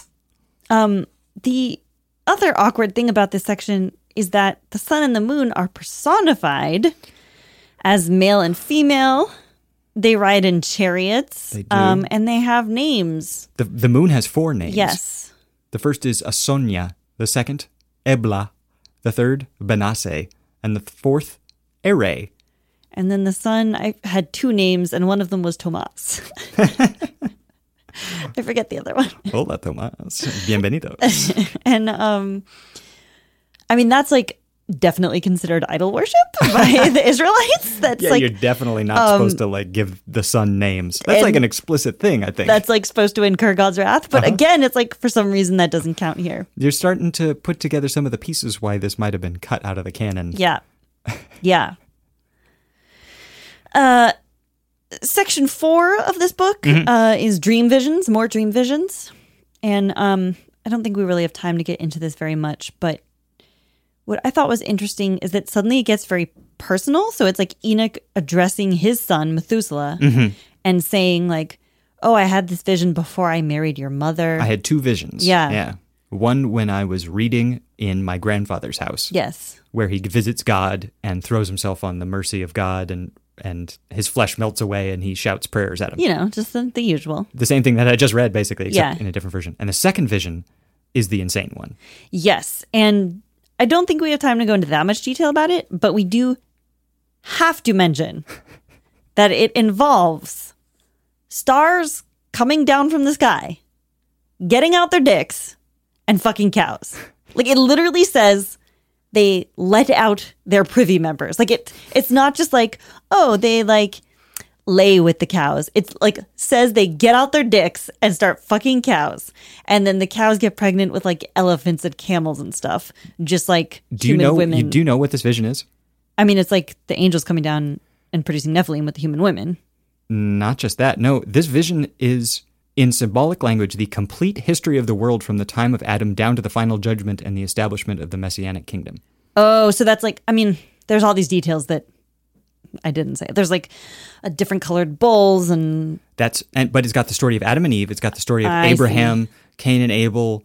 Speaker 2: The other awkward thing about this section is that the sun and the moon are personified as male and female. They ride in chariots.
Speaker 3: They do.
Speaker 2: Um, and they have names.
Speaker 3: The the moon has four names.
Speaker 2: Yes.
Speaker 3: The first is Asonia, the second, Ebla, the third, Benasse, and the fourth, Ere.
Speaker 2: And then the sun I had two names, and one of them was Tomas. I forget the other one.
Speaker 3: Hola, Tomas. Bienvenido.
Speaker 2: And um, I mean, that's like definitely considered idol worship by the Israelites. That's
Speaker 3: Yeah,
Speaker 2: like
Speaker 3: you're definitely not supposed to like give the sun names. That's like
Speaker 2: and
Speaker 3: an explicit thing, I think.
Speaker 2: that's like supposed to incur God's wrath. But
Speaker 3: Uh-huh.
Speaker 2: again, it's like for some reason that doesn't count here.
Speaker 3: You're starting to put together some of the pieces why this might have been cut out of the canon.
Speaker 2: Yeah. Yeah. Uh, section four of this book
Speaker 3: Mm-hmm.
Speaker 2: uh, is dream visions, more dream visions. And um, I don't think we really have time to get into this very much, but what I thought was interesting is that suddenly it gets very personal. So it's like Enoch addressing his son, Methuselah,
Speaker 3: Mm-hmm.
Speaker 2: and saying like, oh, I had this vision before I married your mother.
Speaker 3: I had two visions.
Speaker 2: Yeah.
Speaker 3: Yeah. One when I was reading in my grandfather's house.
Speaker 2: Yes.
Speaker 3: Where he visits God and throws himself on the mercy of God, and and his flesh melts away and he shouts prayers at him.
Speaker 2: You know, just the, the usual.
Speaker 3: The same thing that I just read, basically, except
Speaker 2: Yeah.
Speaker 3: in a different version. And the second vision is the insane one.
Speaker 2: Yes. And I don't think we have time to go into that much detail about it, but we do have to mention that it involves stars coming down from the sky, getting out their dicks, and fucking cows. Like it literally says they let out their privy members. Like it it's not just like, oh, they like lay with the cows. It's like says they get out their dicks and start fucking cows. And then the cows get pregnant with like elephants and camels and stuff. Just like
Speaker 3: Do you
Speaker 2: human
Speaker 3: know
Speaker 2: women.
Speaker 3: you do know what this vision is?
Speaker 2: I mean, it's like the angels coming down and producing Nephilim with the human women.
Speaker 3: Not just that. No, this vision is in symbolic language the complete history of the world from the time of Adam down to the final judgment and the establishment of the Messianic kingdom.
Speaker 2: Oh, so that's like, I mean, there's all these details that I didn't say. There's like a different colored bowls and...
Speaker 3: That's, and, but it's got the story of Adam and Eve. It's got the story of
Speaker 2: I
Speaker 3: Abraham,
Speaker 2: see.
Speaker 3: Cain and Abel,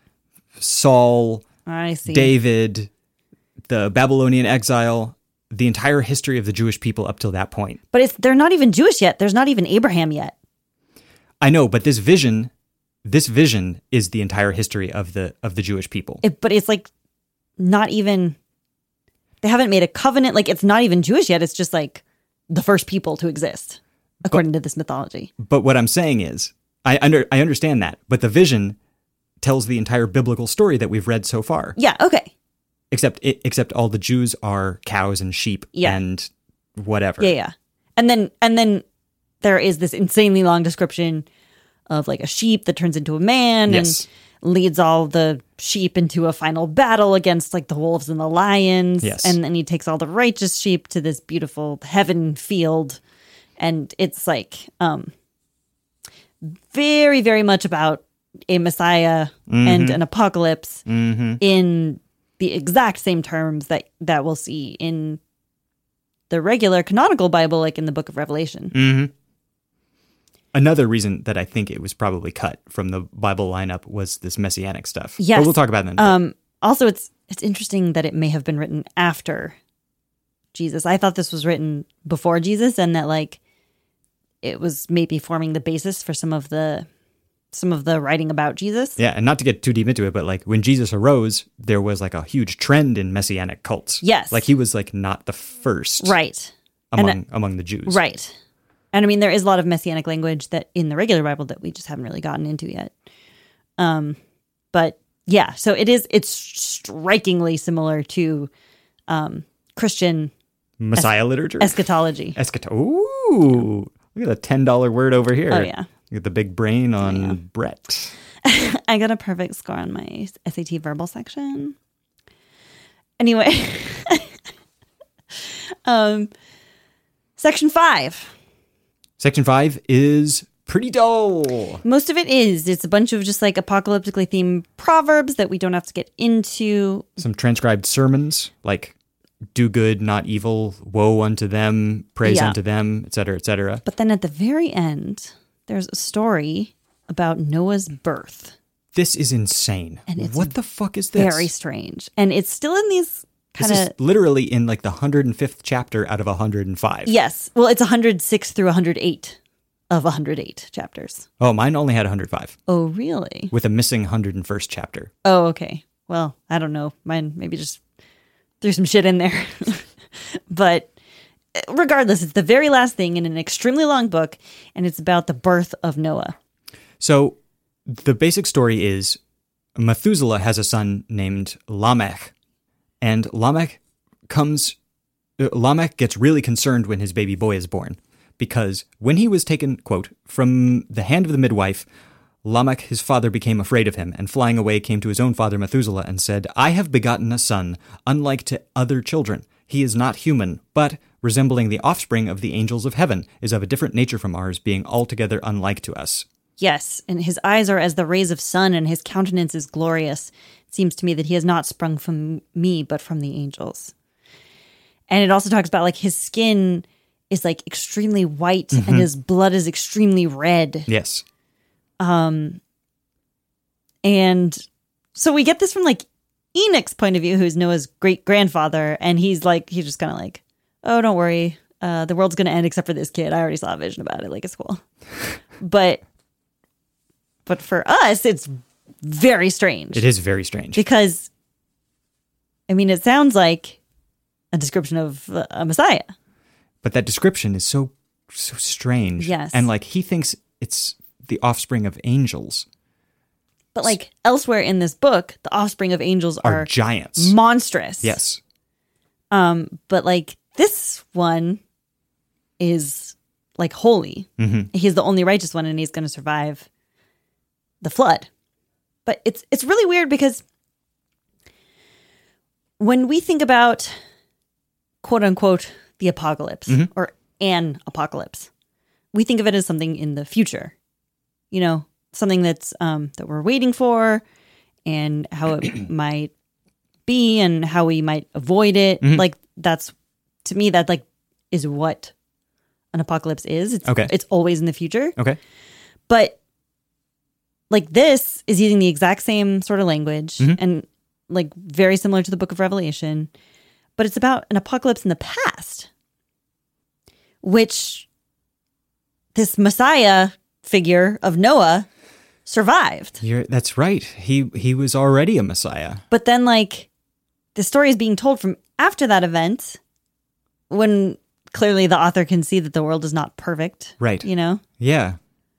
Speaker 3: Saul,
Speaker 2: I see.
Speaker 3: David, the Babylonian exile, the entire history of the Jewish people up till that point.
Speaker 2: But it's they're not even Jewish yet. There's not even Abraham yet.
Speaker 3: I know, but this vision, this vision is the entire history of the of the Jewish people.
Speaker 2: It, but it's like not even, they haven't made a covenant. Like it's not even Jewish yet. It's just like the first people to exist, according
Speaker 3: but,
Speaker 2: to this mythology.
Speaker 3: But what I'm saying is, I under I understand that, but the vision tells the entire biblical story that we've read so far.
Speaker 2: Yeah, okay.
Speaker 3: Except it, except all the Jews are cows and sheep
Speaker 2: Yeah.
Speaker 3: and whatever.
Speaker 2: Yeah, yeah. And then and then there is this insanely long description of like a sheep that turns into a man
Speaker 3: Yes.
Speaker 2: and leads all the sheep into a final battle against like the wolves and the lions.
Speaker 3: Yes.
Speaker 2: And then he takes all the righteous sheep to this beautiful heaven field. And it's like um very, very much about a Messiah
Speaker 3: Mm-hmm.
Speaker 2: and an apocalypse
Speaker 3: Mm-hmm.
Speaker 2: in the exact same terms that, that we'll see in the regular canonical Bible, like in the book of Revelation.
Speaker 3: Mm-hmm. Another reason that I think it was probably cut from the Bible lineup was this messianic stuff.
Speaker 2: Yes.
Speaker 3: But we'll talk about that in a bit.
Speaker 2: Um, also, it's it's interesting that it may have been written after Jesus. I thought this was written before Jesus, and that like it was maybe forming the basis for some of the some of the writing about Jesus.
Speaker 3: Yeah, and not to get too deep into it, but like when Jesus arose, there was like a huge trend in messianic cults.
Speaker 2: Yes.
Speaker 3: Like he was like not the first
Speaker 2: Right.
Speaker 3: among
Speaker 2: And,
Speaker 3: among the Jews.
Speaker 2: Right. And I mean, there is a lot of messianic language that in the regular Bible that we just haven't really gotten into yet. Um, but yeah, so it is. It's strikingly similar to um, Christian
Speaker 3: Messiah literature.
Speaker 2: eschatology.
Speaker 3: Eschato. Ooh, look at the ten dollar word over here.
Speaker 2: Oh yeah.
Speaker 3: Look at the big brain on
Speaker 2: yeah.
Speaker 3: Brett.
Speaker 2: I got a perfect score on my S A T verbal section. Anyway, um, section five.
Speaker 3: Section five is pretty dull.
Speaker 2: Most of it is. It's a bunch of just like apocalyptically themed proverbs that we don't have to get into.
Speaker 3: Some transcribed sermons like do good, not evil, woe unto them, praise
Speaker 2: Yeah.
Speaker 3: unto them, et cetera, et cetera.
Speaker 2: But then at the very end, there's a story about Noah's birth.
Speaker 3: This is insane.
Speaker 2: And it's
Speaker 3: what the fuck is this?
Speaker 2: Very strange. And it's still in these
Speaker 3: This
Speaker 2: kind of...
Speaker 3: is literally in like the one hundred fifth chapter out of one hundred five.
Speaker 2: Yes. Well, it's one hundred six through one hundred eight of one hundred eight chapters.
Speaker 3: Oh, mine only had one hundred five
Speaker 2: Oh, really?
Speaker 3: with a missing one hundred first chapter.
Speaker 2: Oh, okay. Well, I don't know. Mine maybe just threw some shit in there. But regardless, it's the very last thing in an extremely long book, and it's about the birth of Noah.
Speaker 3: So the basic story is Methuselah has a son named Lamech, and Lamech comes, uh, Lamech gets really concerned when his baby boy is born, because when he was taken, quote, from the hand of the midwife, Lamech, his father, became afraid of him, and flying away came to his own father Methuselah and said, I have begotten a son, unlike to other children. He is not human, but, resembling the offspring of the angels of heaven, is of a different nature from ours, being altogether unlike to us.
Speaker 2: Yes, and his eyes are as the rays of sun, and his countenance is glorious. It seems to me that he has not sprung from me, but from the angels. And it also talks about like his skin is like extremely white,
Speaker 3: Mm-hmm.
Speaker 2: and his blood is extremely red.
Speaker 3: Yes.
Speaker 2: Um, and so we get this from like Enoch's point of view, who's Noah's great grandfather, and he's like, he's just kind of like, oh, don't worry, uh, the world's gonna end except for this kid. I already saw a vision about it. Like, it's cool. but, but for us, it's very strange.
Speaker 3: It is very strange.
Speaker 2: Because, I mean, it sounds like a description of uh, a Messiah.
Speaker 3: But that description is so so strange.
Speaker 2: Yes.
Speaker 3: And like he thinks it's the offspring of angels.
Speaker 2: But like elsewhere in this book, the offspring of angels
Speaker 3: Are
Speaker 2: are
Speaker 3: giants.
Speaker 2: monstrous.
Speaker 3: Yes.
Speaker 2: Um, but like this one is like holy.
Speaker 3: Mm-hmm.
Speaker 2: He's the only righteous one, and he's going to survive the flood. But it's it's really weird because when we think about quote unquote the apocalypse
Speaker 3: Mm-hmm.
Speaker 2: or an apocalypse, we think of it as something in the future. you know, something that's um, that we're waiting for, and how it might be, and how we might avoid it.
Speaker 3: Mhm.
Speaker 2: Like that's to me that like is what an apocalypse is. It's
Speaker 3: Okay.
Speaker 2: it's always in the future,
Speaker 3: Okay.
Speaker 2: but like this is using the exact same sort of language
Speaker 3: Mhm.
Speaker 2: and like very similar to the Book of Revelation, but it's about an apocalypse in the past, which this Messiah figure of Noah survived.
Speaker 3: You're, that's right. He he was already a Messiah.
Speaker 2: But then like the story is being told from after that event, when clearly the author can see that the world is not perfect.
Speaker 3: Right.
Speaker 2: You know?
Speaker 3: Yeah.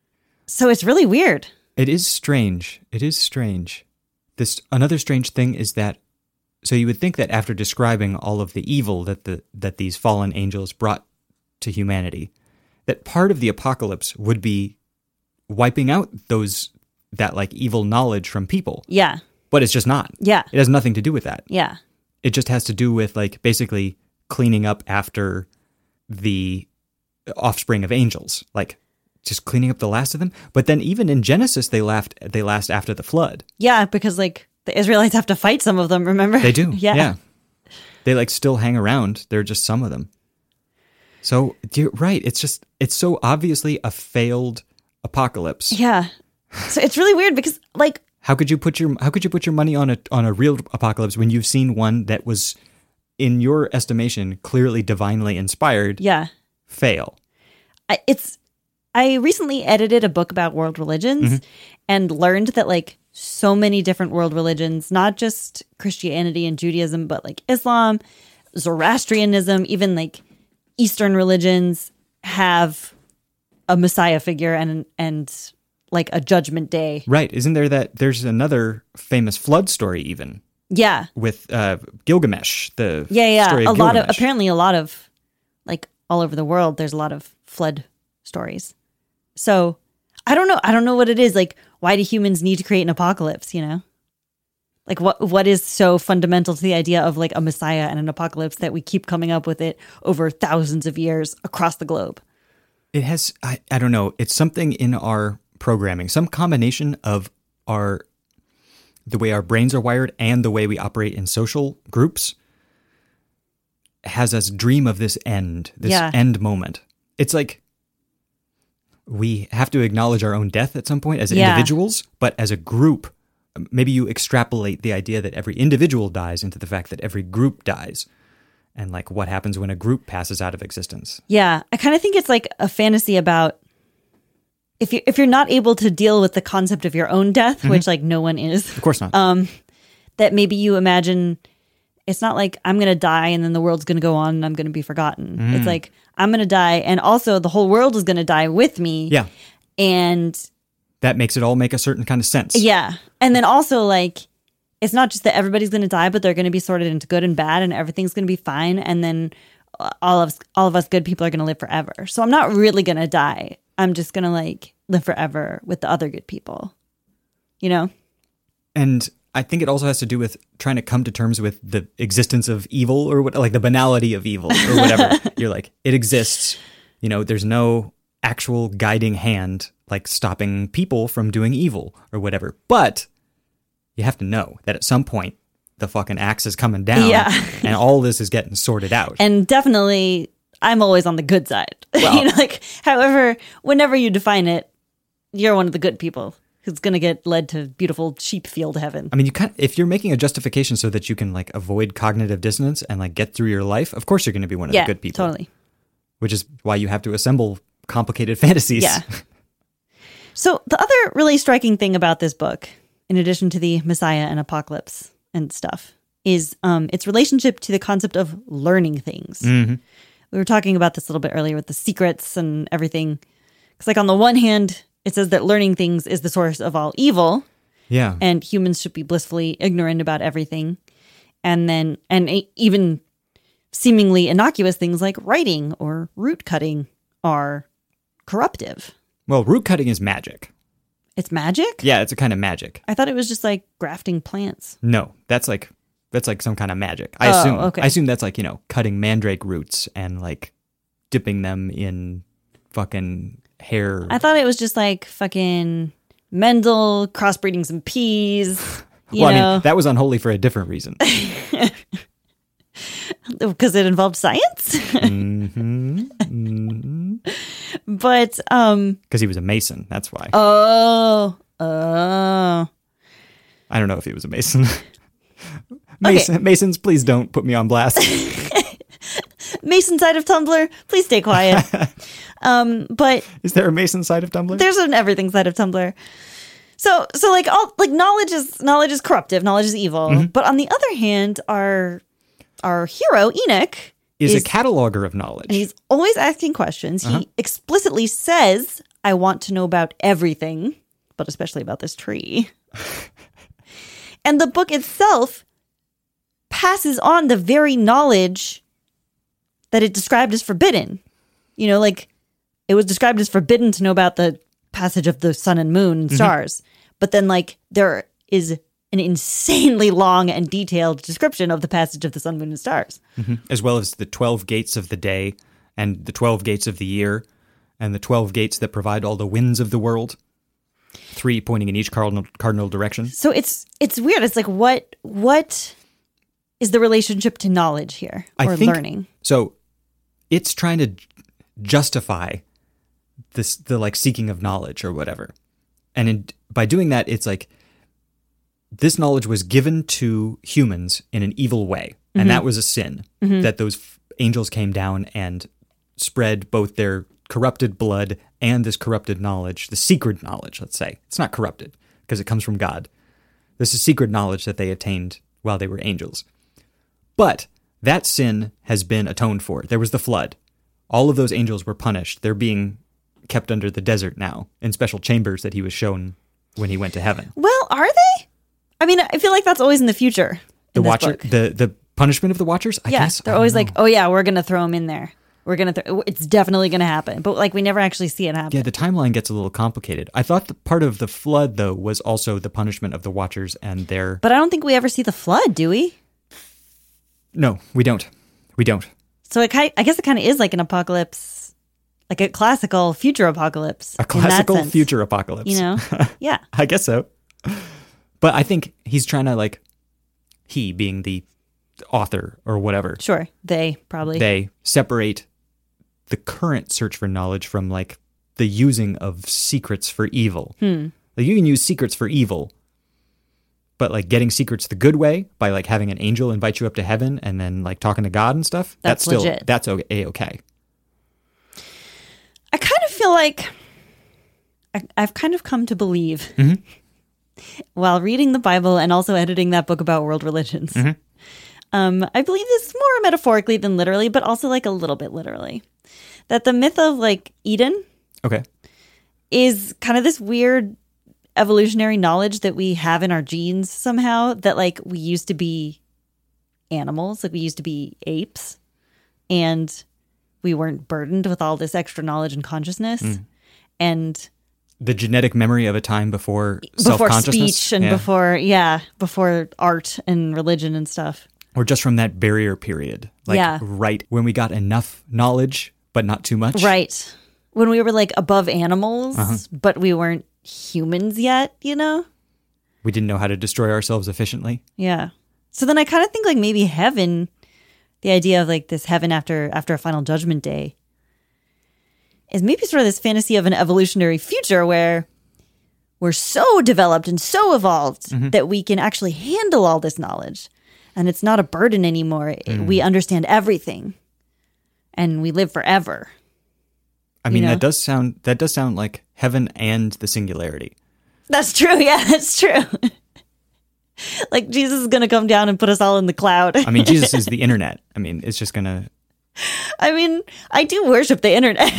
Speaker 2: So it's really weird.
Speaker 3: It is strange. It is strange. This another strange thing is that so you would think that after describing all of the evil that the that these fallen angels brought to humanity, that part of the apocalypse would be wiping out those that like evil knowledge from people.
Speaker 2: Yeah.
Speaker 3: But it's just not.
Speaker 2: Yeah.
Speaker 3: It has nothing to do with that.
Speaker 2: Yeah.
Speaker 3: It just has to do with like basically cleaning up after the offspring of angels, like just cleaning up the last of them. But then even in Genesis, they laughed. They last after the flood.
Speaker 2: Yeah, because like the Israelites have to fight some of them, remember?
Speaker 3: They do.
Speaker 2: yeah.
Speaker 3: yeah. They like still hang around. They're just some of them. So you're right. It's just it's so obviously a failed apocalypse.
Speaker 2: Yeah. So it's really weird because like
Speaker 3: How could you put your How could you put your money on a on a real apocalypse when you've seen one that was, in your estimation, clearly divinely inspired?
Speaker 2: yeah.
Speaker 3: Fail.
Speaker 2: I, it's I recently edited a book about world religions
Speaker 3: Mm-hmm.
Speaker 2: and learned that like so many different world religions, not just Christianity and Judaism, but like Islam, Zoroastrianism, even like Eastern religions have a Messiah figure and and like a judgment day.
Speaker 3: Right. Isn't there that there's another famous flood story even
Speaker 2: Yeah.
Speaker 3: with uh, Gilgamesh, the
Speaker 2: Yeah, yeah.
Speaker 3: story
Speaker 2: A
Speaker 3: of
Speaker 2: lot of
Speaker 3: Gilgamesh.
Speaker 2: apparently a lot of like all over the world there's a lot of flood stories. So, I don't know. I don't know what it is. Like why do humans need to create an apocalypse, you know? Like what what is so fundamental to the idea of like a Messiah and an apocalypse that we keep coming up with it over thousands of years across the globe?
Speaker 3: It has, I, I don't know, it's something in our programming, some combination of our, the way our brains are wired and the way we operate in social groups has us dream of this end, this
Speaker 2: Yeah.
Speaker 3: end moment. It's like we have to acknowledge our own death at some point as
Speaker 2: Yeah.
Speaker 3: individuals, but as a group, maybe you extrapolate the idea that every individual dies into the fact that every group dies. And like what happens when a group passes out of existence.
Speaker 2: Yeah, I kind of think it's like a fantasy about if you if you're not able to deal with the concept of your own death, which like no one is.
Speaker 3: Of course not.
Speaker 2: Um, that maybe you imagine it's not like I'm going to die and then the world's going to go on and I'm going to be forgotten.
Speaker 3: Mm.
Speaker 2: It's like I'm going to die and also the whole world is going to die with me.
Speaker 3: yeah.
Speaker 2: And
Speaker 3: That makes it all make a certain kind of sense.
Speaker 2: yeah. And then also like it's not just that everybody's going to die, but they're going to be sorted into good and bad and everything's going to be fine. And then uh, all of all of us good people are going to live forever. So I'm not really going to die. I'm just going to like live forever with the other good people, you know?
Speaker 3: And I think it also has to do with trying to come to terms with the existence of evil or what, like the banality of evil or whatever. You're like, it exists. You know, there's no actual guiding hand like stopping people from doing evil or whatever. But you have to know that at some point the fucking axe is coming down
Speaker 2: Yeah.
Speaker 3: and all this is getting sorted out.
Speaker 2: And definitely, I'm always on the good side.
Speaker 3: Well-
Speaker 2: you know, like, however, whenever you define it, you're one of the good people who's going to get led to beautiful sheep field heaven.
Speaker 3: I mean, you kind if you're making a justification so that you can like avoid cognitive dissonance and like get through your life, of course you're going to be one of
Speaker 2: Yeah,
Speaker 3: the good people.
Speaker 2: totally.
Speaker 3: Which is why you have to assemble complicated fantasies.
Speaker 2: Yeah. So the other really striking thing about this book, in addition to the Messiah and apocalypse and stuff, is um, its relationship to the concept of learning things.
Speaker 3: Mm-hmm.
Speaker 2: We were talking about this a little bit earlier with the secrets and everything. Because like on the one hand, it says that learning things is the source of all evil,
Speaker 3: Yeah.
Speaker 2: and humans should be blissfully ignorant about everything. And then, and e- even seemingly innocuous things like writing or root cutting are corruptive.
Speaker 3: Well, root cutting is magic.
Speaker 2: It's magic?
Speaker 3: Yeah, it's a kind of magic.
Speaker 2: I thought it was just like grafting plants.
Speaker 3: No, that's like that's like some kind of magic. I
Speaker 2: Oh,
Speaker 3: assume.
Speaker 2: okay.
Speaker 3: I assume that's like, you know, cutting mandrake roots and like dipping them in fucking hair.
Speaker 2: I thought it was just like fucking Mendel crossbreeding some peas. You
Speaker 3: well,
Speaker 2: know,
Speaker 3: I mean, that was unholy for a different reason.
Speaker 2: because it involved science.
Speaker 3: mm-hmm. Mm-hmm.
Speaker 2: But um,
Speaker 3: because he was a Mason. That's why.
Speaker 2: Oh, oh.
Speaker 3: I don't know if he was a Mason. Mason okay. Masons, please don't put me on blast.
Speaker 2: Mason side of Tumblr, please stay quiet. um, but
Speaker 3: is there a Mason side of Tumblr?
Speaker 2: There's an everything side of Tumblr. So, so like all like knowledge is knowledge is corruptive, knowledge is evil. Mm-hmm. But on the other hand, our our hero Enoch
Speaker 3: is, is a cataloger of knowledge.
Speaker 2: And he's always asking questions. Uh-huh. He explicitly says, "I want to know about everything, but especially about this tree." And the book itself passes on the very knowledge that it described as forbidden. You know, like it was described as forbidden to know about the passage of the sun and moon and stars. Mm-hmm. But then like there is an insanely long and detailed description of the passage of the sun, moon, and stars.
Speaker 3: Mm-hmm. As well as the twelve gates of the day and the twelve gates of the year and the twelve gates that provide all the winds of the world. Three pointing in each cardinal, cardinal direction.
Speaker 2: So it's it's weird. It's like what what is the relationship to knowledge here or
Speaker 3: I think,
Speaker 2: learning?
Speaker 3: So it's trying to justify this the like seeking of knowledge or whatever. And in, by doing that, it's like this knowledge was given to humans in an evil way. And mm-hmm. that was a sin mm-hmm. that those f- angels came down and spread both their corrupted blood and this corrupted knowledge, the secret knowledge, let's say. It's not corrupted because it comes from God. This is secret knowledge that they attained while they were angels. But that sin has been atoned for. There was the flood. All of those angels were punished. They're being kept under the desert now in special chambers that he was shown when he went to heaven.
Speaker 2: Well, are they? I mean, I feel like that's always in the future.
Speaker 3: The Watcher, book. the the punishment of the Watchers? I
Speaker 2: yeah,
Speaker 3: guess.
Speaker 2: They're always know. like, oh yeah, we're going to throw them in there. We're going to, th- it's definitely going to happen. But like, we never actually see it happen.
Speaker 3: Yeah, the timeline gets a little complicated. I thought the part of the flood, though, was also the punishment of the Watchers and their...
Speaker 2: But I don't think we ever see the flood, do we?
Speaker 3: No, we don't. We don't.
Speaker 2: So it kind, I guess it kind of is like an apocalypse, like a classical future apocalypse.
Speaker 3: A classical future apocalypse.
Speaker 2: You know? Yeah.
Speaker 3: I guess so. But I think he's trying to like, he being the author or whatever.
Speaker 2: Sure. They probably.
Speaker 3: They separate the current search for knowledge from like the using of secrets for evil.
Speaker 2: Hmm.
Speaker 3: Like you can use secrets for evil, but like getting secrets the good way by like having an angel invite you up to heaven and then like talking to God and stuff.
Speaker 2: That's,
Speaker 3: that's still
Speaker 2: legit.
Speaker 3: That's okay. okay.
Speaker 2: I kind of feel like I, I've kind of come to believe
Speaker 3: mm-hmm.
Speaker 2: while reading the Bible and also editing that book about world religions.
Speaker 3: Mm-hmm.
Speaker 2: Um, I believe this more metaphorically than literally, but also like a little bit literally. That the myth of like Eden
Speaker 3: okay.
Speaker 2: is kind of this weird evolutionary knowledge that we have in our genes somehow, that like we used to be animals, like we used to be apes, and we weren't burdened with all this extra knowledge and consciousness. Mm. And
Speaker 3: the genetic memory of a time before,
Speaker 2: before
Speaker 3: self-consciousness.
Speaker 2: Speech and
Speaker 3: yeah.
Speaker 2: before, yeah, before art and religion and stuff.
Speaker 3: Or just from that barrier period. Like
Speaker 2: yeah.
Speaker 3: right when we got enough knowledge, but not too much.
Speaker 2: Right. When we were like above animals,
Speaker 3: uh-huh.
Speaker 2: but we weren't humans yet, you know?
Speaker 3: We didn't know how to destroy ourselves efficiently.
Speaker 2: Yeah. So then I kind of think like maybe heaven, the idea of like this heaven after after a final judgment day, is maybe sort of this fantasy of an evolutionary future where we're so developed and so evolved mm-hmm. that we can actually handle all this knowledge. And it's not a burden anymore. Mm. We understand everything. And we live forever.
Speaker 3: I mean,
Speaker 2: you know?
Speaker 3: that does sound that does sound like heaven and the singularity.
Speaker 2: That's true. Yeah, that's true. Like Jesus is going to come down and put us all in the cloud.
Speaker 3: I mean, Jesus is the internet. I mean, it's just going to...
Speaker 2: I mean, I do worship the internet.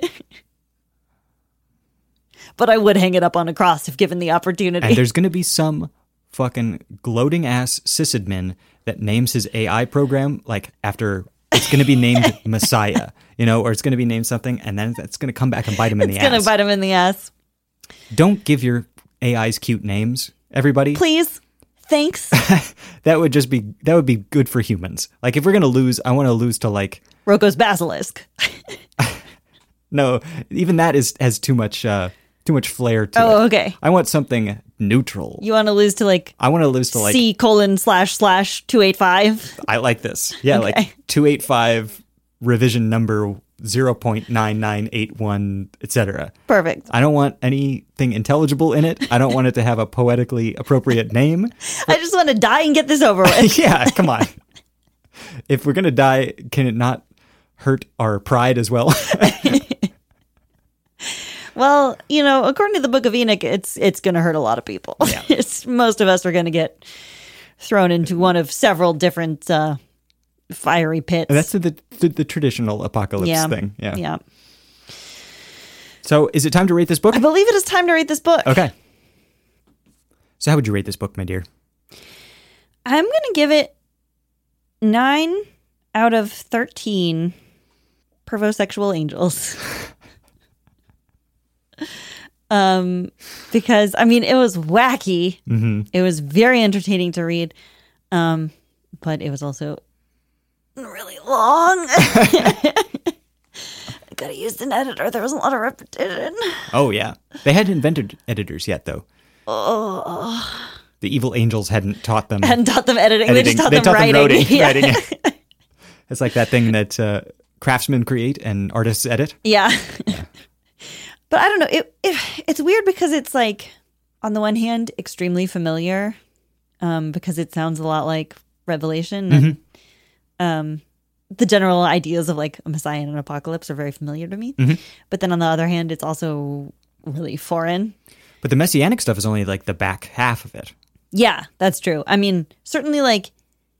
Speaker 2: But I would hang it up on a cross if given the opportunity.
Speaker 3: And there's going to be some fucking gloating ass sysadmin that names his A I program like after... It's going to be named Messiah, you know, or it's going to be named something, and then it's going to come back and bite him in
Speaker 2: it's
Speaker 3: the ass.
Speaker 2: It's going to bite him in the ass.
Speaker 3: Don't give your A Is cute names, everybody.
Speaker 2: Please. Thanks.
Speaker 3: That would just be, that would be good for humans. Like, if we're going to lose, I want to lose to, like...
Speaker 2: Roko's Basilisk.
Speaker 3: No, even that is has too much uh, too much flair to it.
Speaker 2: Oh, okay.
Speaker 3: I want something neutral.
Speaker 2: You want to lose to like
Speaker 3: I want to lose to like
Speaker 2: C colon slash slash two eight five.
Speaker 3: I like this. Yeah,
Speaker 2: Okay.
Speaker 3: like two eight five revision number zero point nine nine eight one, et cetera.
Speaker 2: Perfect.
Speaker 3: I don't want anything intelligible in it. I don't want it to have a poetically appropriate name.
Speaker 2: I just want to die and get this over with.
Speaker 3: Yeah, come on. If we're going to die, can it not hurt our pride as well?
Speaker 2: Well, you know, according to the Book of Enoch, it's it's going to hurt a lot of people.
Speaker 3: Yeah.
Speaker 2: It's, most of us are going to get thrown into one of several different uh, fiery pits.
Speaker 3: That's the, the the traditional apocalypse
Speaker 2: yeah.
Speaker 3: thing. Yeah.
Speaker 2: Yeah.
Speaker 3: So is it time to rate this book?
Speaker 2: I believe it is time to read this book.
Speaker 3: Okay. So how would you rate this book, my dear?
Speaker 2: I'm going to give it nine out of thirteen pervosexual angels. um, because, I mean, it was wacky.
Speaker 3: Mm-hmm.
Speaker 2: It was very entertaining to read. Um, but it was also really long. I gotta use an editor. There was a lot of repetition.
Speaker 3: Oh, yeah. They hadn't invented editors yet, though.
Speaker 2: Oh.
Speaker 3: The evil angels hadn't taught them
Speaker 2: Hadn't taught them editing. They
Speaker 3: editing.
Speaker 2: just taught
Speaker 3: they
Speaker 2: them
Speaker 3: taught
Speaker 2: writing.
Speaker 3: them writing.
Speaker 2: Yeah.
Speaker 3: writing. It's like that thing that uh, craftsmen create and artists edit.
Speaker 2: Yeah. But I don't know. It, it it's weird because it's like, on the one hand, extremely familiar, um, because it sounds a lot like Revelation. And,
Speaker 3: Mm-hmm.
Speaker 2: um, the general ideas of like a Messiah and an apocalypse are very familiar to me.
Speaker 3: Mm-hmm.
Speaker 2: But then on the other hand, it's also really foreign.
Speaker 3: But the messianic stuff is only like the back half of it.
Speaker 2: Yeah, that's true. I mean, certainly like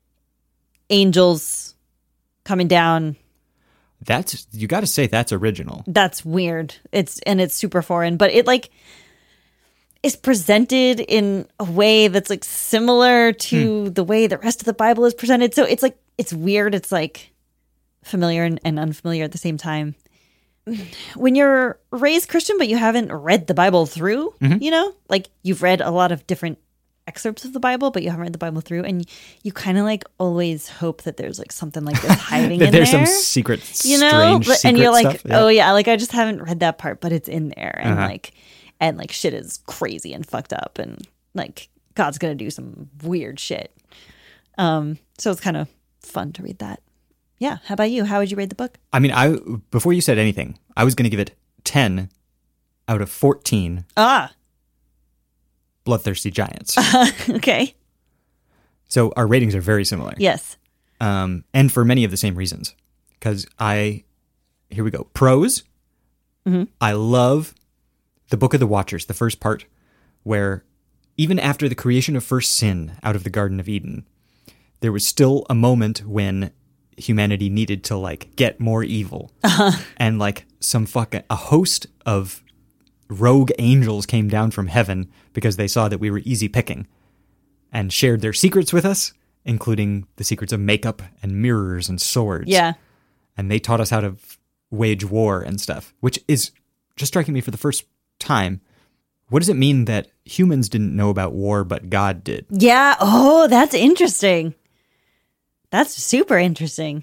Speaker 2: angels coming down.
Speaker 3: That's you got to say that's original.
Speaker 2: That's weird. It's and it's super foreign, but it like is presented in a way that's like similar to
Speaker 3: Hmm.
Speaker 2: the way the rest of the Bible is presented. So it's like it's weird. It's like familiar and, and unfamiliar at the same time. When you're raised Christian, but you haven't read the Bible through,
Speaker 3: Mm-hmm.
Speaker 2: you know, like you've read a lot of different excerpts of the Bible, but you haven't read the Bible through, and you, you kind of like always hope that there's like something like this hiding
Speaker 3: That
Speaker 2: in
Speaker 3: there's
Speaker 2: there.
Speaker 3: some secret,
Speaker 2: You know,
Speaker 3: strange,
Speaker 2: but, and
Speaker 3: secret
Speaker 2: you're like,
Speaker 3: stuff. Yeah.
Speaker 2: oh yeah, like I just haven't read that part, but it's in there, and
Speaker 3: Uh-huh.
Speaker 2: like, and like shit is crazy and fucked up, and like God's gonna do some weird shit. Um, so it's kind of fun to read that. Yeah. How about you? How would you rate the book?
Speaker 3: I mean, I before you said anything, I was going to give it ten out of fourteen
Speaker 2: Ah,
Speaker 3: bloodthirsty giants.
Speaker 2: okay.
Speaker 3: So our ratings are very similar.
Speaker 2: Yes.
Speaker 3: Um, and for many of the same reasons. Because I, here we go. Pros.
Speaker 2: Mm-hmm.
Speaker 3: I love the Book of the Watchers, the first part, where even after the creation of first sin out of the Garden of Eden, there was still a moment when humanity needed to like get more evil.
Speaker 2: Uh-huh.
Speaker 3: And like some fucking, a host of rogue angels came down from heaven because they saw that we were easy picking and shared their secrets with us, including the secrets of makeup and mirrors and swords.
Speaker 2: Yeah.
Speaker 3: And they taught us how to wage war and stuff, which is just striking me for the first time. What does it mean that humans didn't know about war, but God did?
Speaker 2: Yeah. Oh, that's interesting. That's super interesting.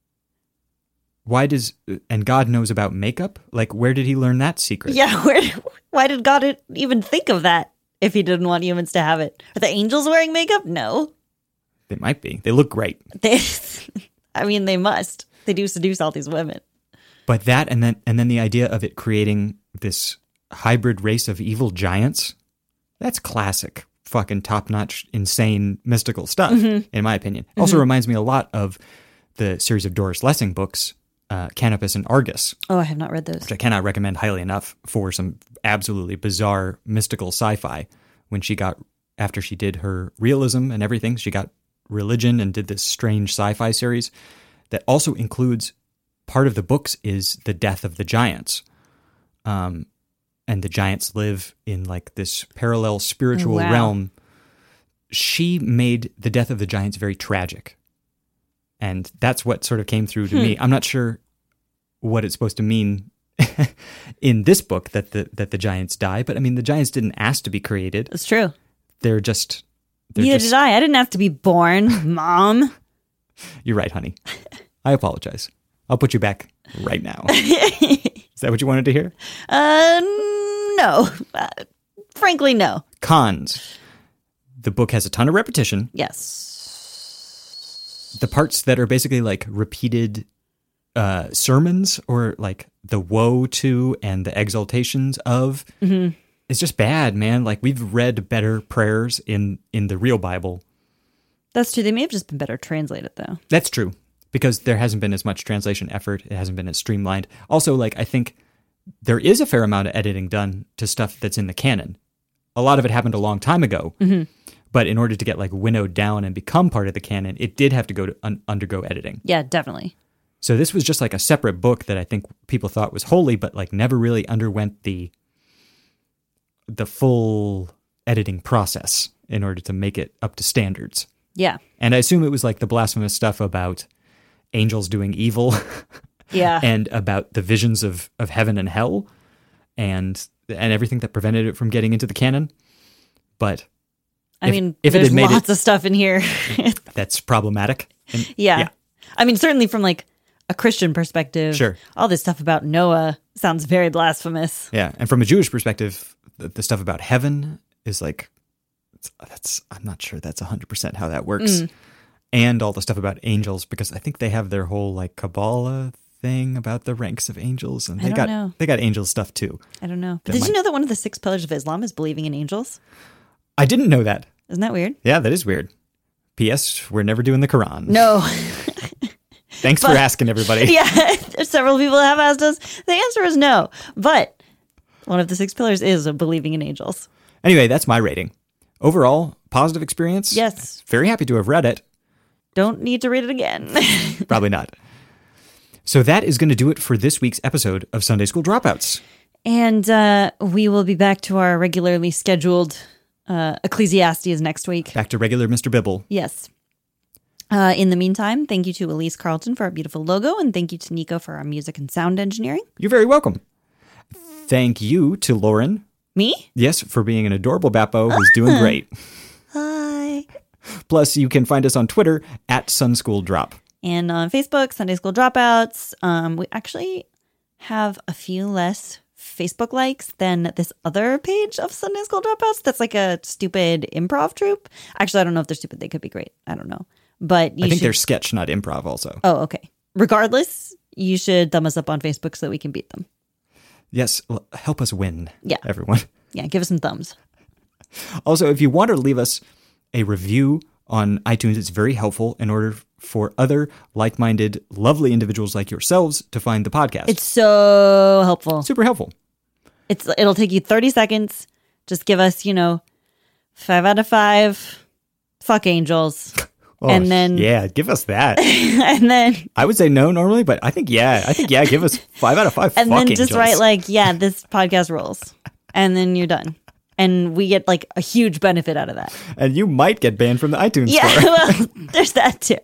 Speaker 3: Why does, and God knows about makeup? Like, where did he learn that secret?
Speaker 2: Yeah. Where? Why did God even think of that if he didn't want humans to have it? Are the angels wearing makeup? No.
Speaker 3: They might be. They look great.
Speaker 2: They, I mean, they must. They do seduce all these women.
Speaker 3: But that, and then, and then the idea of it creating this hybrid race of evil giants, that's classic fucking top-notch, insane, mystical stuff,
Speaker 2: Mm-hmm.
Speaker 3: in my opinion. Also reminds me a lot of the series of Doris Lessing books, uh, Canopus and Argus,
Speaker 2: Oh, I have not read those.
Speaker 3: which I cannot recommend highly enough for some absolutely bizarre mystical sci-fi. When she got, after she did her realism and everything, she got religion and did this strange sci-fi series that also includes, part of the books is the death of the giants. Um, and the giants live in like this parallel spiritual
Speaker 2: Wow.
Speaker 3: realm. She made the death of the giants very tragic. And that's what sort of came through to me. I'm not sure what it's supposed to mean in this book that the that the giants die, but I mean the giants didn't ask to be created.
Speaker 2: That's true.
Speaker 3: They're just they're
Speaker 2: Neither
Speaker 3: just,
Speaker 2: did I. I didn't have to be born, Mom.
Speaker 3: You're right, honey. I apologize. I'll put you back right now. that what you wanted to hear?
Speaker 2: Uh, no. Uh, frankly, no.
Speaker 3: Cons. The book has a ton of repetition.
Speaker 2: Yes.
Speaker 3: The parts that are basically like repeated uh, sermons or like the woe to and the exaltations of,
Speaker 2: Mm-hmm.
Speaker 3: it's just bad, man. Like we've read better prayers in, in the real Bible.
Speaker 2: That's true. They may have just been better translated, though.
Speaker 3: That's true, because there hasn't been as much translation effort. It hasn't been as streamlined. Also, like, I think there is a fair amount of editing done to stuff that's in the canon. A lot of it happened a long time ago,
Speaker 2: Mm-hmm.
Speaker 3: but in order to get, like, winnowed down and become part of the canon, it did have to go to un- undergo editing.
Speaker 2: Yeah, definitely.
Speaker 3: So this was just, like, a separate book that I think people thought was holy, but, like, never really underwent the the full editing process in order to make it up to standards.
Speaker 2: Yeah.
Speaker 3: And I assume it was like the blasphemous stuff about angels doing evil
Speaker 2: Yeah.
Speaker 3: and about the visions of, of heaven and hell and and everything that prevented it from getting into the canon. But
Speaker 2: I
Speaker 3: if-
Speaker 2: mean,
Speaker 3: if it
Speaker 2: there's
Speaker 3: had made
Speaker 2: lots
Speaker 3: it-
Speaker 2: of stuff in here.
Speaker 3: that's problematic. And
Speaker 2: yeah.
Speaker 3: yeah.
Speaker 2: I mean, certainly from like a Christian perspective,
Speaker 3: Sure.
Speaker 2: all this stuff about Noah sounds very blasphemous.
Speaker 3: Yeah. And from a Jewish perspective, the, the stuff about heaven is like, it's, that's, I'm not sure that's one hundred percent how that works.
Speaker 2: Mm.
Speaker 3: And all the stuff about angels, because I think they have their whole like Kabbalah thing about the ranks of angels, and
Speaker 2: I
Speaker 3: they
Speaker 2: don't
Speaker 3: got
Speaker 2: know.
Speaker 3: they got angel stuff too.
Speaker 2: I don't know. But
Speaker 3: That
Speaker 2: did you
Speaker 3: might-
Speaker 2: know that one of the six pillars of Islam is believing in angels?
Speaker 3: I didn't know that.
Speaker 2: Isn't that weird?
Speaker 3: Yeah, that is weird. P S. We're never doing the Quran.
Speaker 2: No.
Speaker 3: Thanks for asking, everybody.
Speaker 2: Yeah. Several people have asked us. The answer is no. But one of the six pillars is believing in angels.
Speaker 3: Anyway, that's my rating. Overall, positive experience.
Speaker 2: Yes.
Speaker 3: Very happy to have read it.
Speaker 2: Don't need to read it again.
Speaker 3: Probably not. So that is going to do it for this week's episode of Sunday School Dropouts.
Speaker 2: And uh, we will be back to our regularly scheduled uh, Ecclesiastes next week.
Speaker 3: Back to regular Mister Bibble.
Speaker 2: Yes. Uh, in the meantime, thank you to Elise Carlton for our beautiful logo, and thank you to Nico for our music and sound engineering.
Speaker 3: You're very welcome. Thank you to Lauren.
Speaker 2: Me?
Speaker 3: Yes, for being an adorable Bappo who's doing great.
Speaker 2: Hi.
Speaker 3: Plus, you can find us on Twitter at SunSchoolDrop.
Speaker 2: And on Facebook, Sunday School Dropouts. Um, we actually have a few less Facebook likes than this other page of Sunday School Dropouts. That's like a stupid improv troupe. Actually, I don't know if they're stupid. They could be great. I don't know. But you
Speaker 3: I think
Speaker 2: should...
Speaker 3: they're sketch, not improv also.
Speaker 2: Oh, okay. Regardless, you should thumb us up on Facebook so that we can beat them.
Speaker 3: Yes, well, help us win,
Speaker 2: Yeah.
Speaker 3: everyone.
Speaker 2: Yeah, give us some thumbs.
Speaker 3: Also, if you want to leave us a review on iTunes, it's very helpful in order for other like-minded, lovely individuals like yourselves to find the podcast.
Speaker 2: It's so helpful.
Speaker 3: super helpful.
Speaker 2: It's It'll take you thirty seconds. Just give us, you know, five out of five. Fuck angels.
Speaker 3: Oh,
Speaker 2: And then-
Speaker 3: yeah, give us that.
Speaker 2: and then
Speaker 3: I would say no normally, but I think yeah, I think yeah, give us five out of five.
Speaker 2: and
Speaker 3: fuck
Speaker 2: then just
Speaker 3: angels.
Speaker 2: write like, yeah, this podcast rules. And then you're done. And we get like a huge benefit out of that.
Speaker 3: and you might get banned from the iTunes
Speaker 2: Yeah,
Speaker 3: store.
Speaker 2: well, there's that too.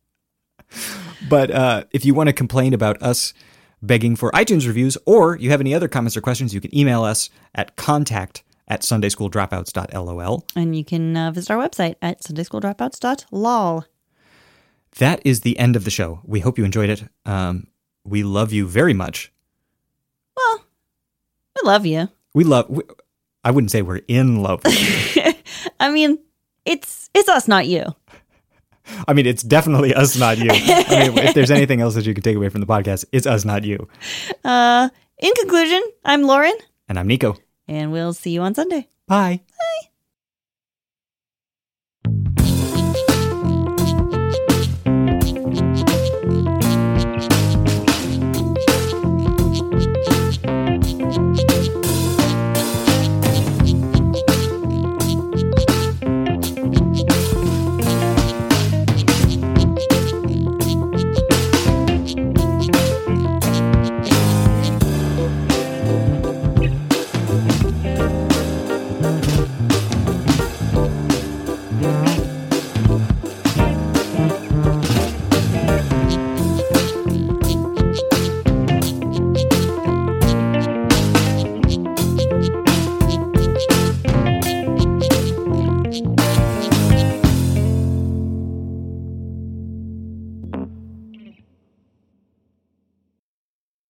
Speaker 3: But uh, if you want to complain about us begging for iTunes reviews, or you have any other comments or questions, you can email us at contact at sundaysschooldropouts.lol.
Speaker 2: And you can uh, visit our website at sunday school dropouts dot lol.
Speaker 3: That is the end of the show. We hope you enjoyed it. Um, we love you very much.
Speaker 2: Well, I love you.
Speaker 3: We love. We, I wouldn't say we're in love with you.
Speaker 2: I mean, it's it's us, not you.
Speaker 3: I mean, it's definitely us, not you. I mean, if there's anything else that you can take away from the podcast, it's us, not you.
Speaker 2: Uh, in conclusion, I'm Lauren,
Speaker 3: And I'm Nico.
Speaker 2: and we'll see you on Sunday.
Speaker 3: Bye.
Speaker 2: Bye.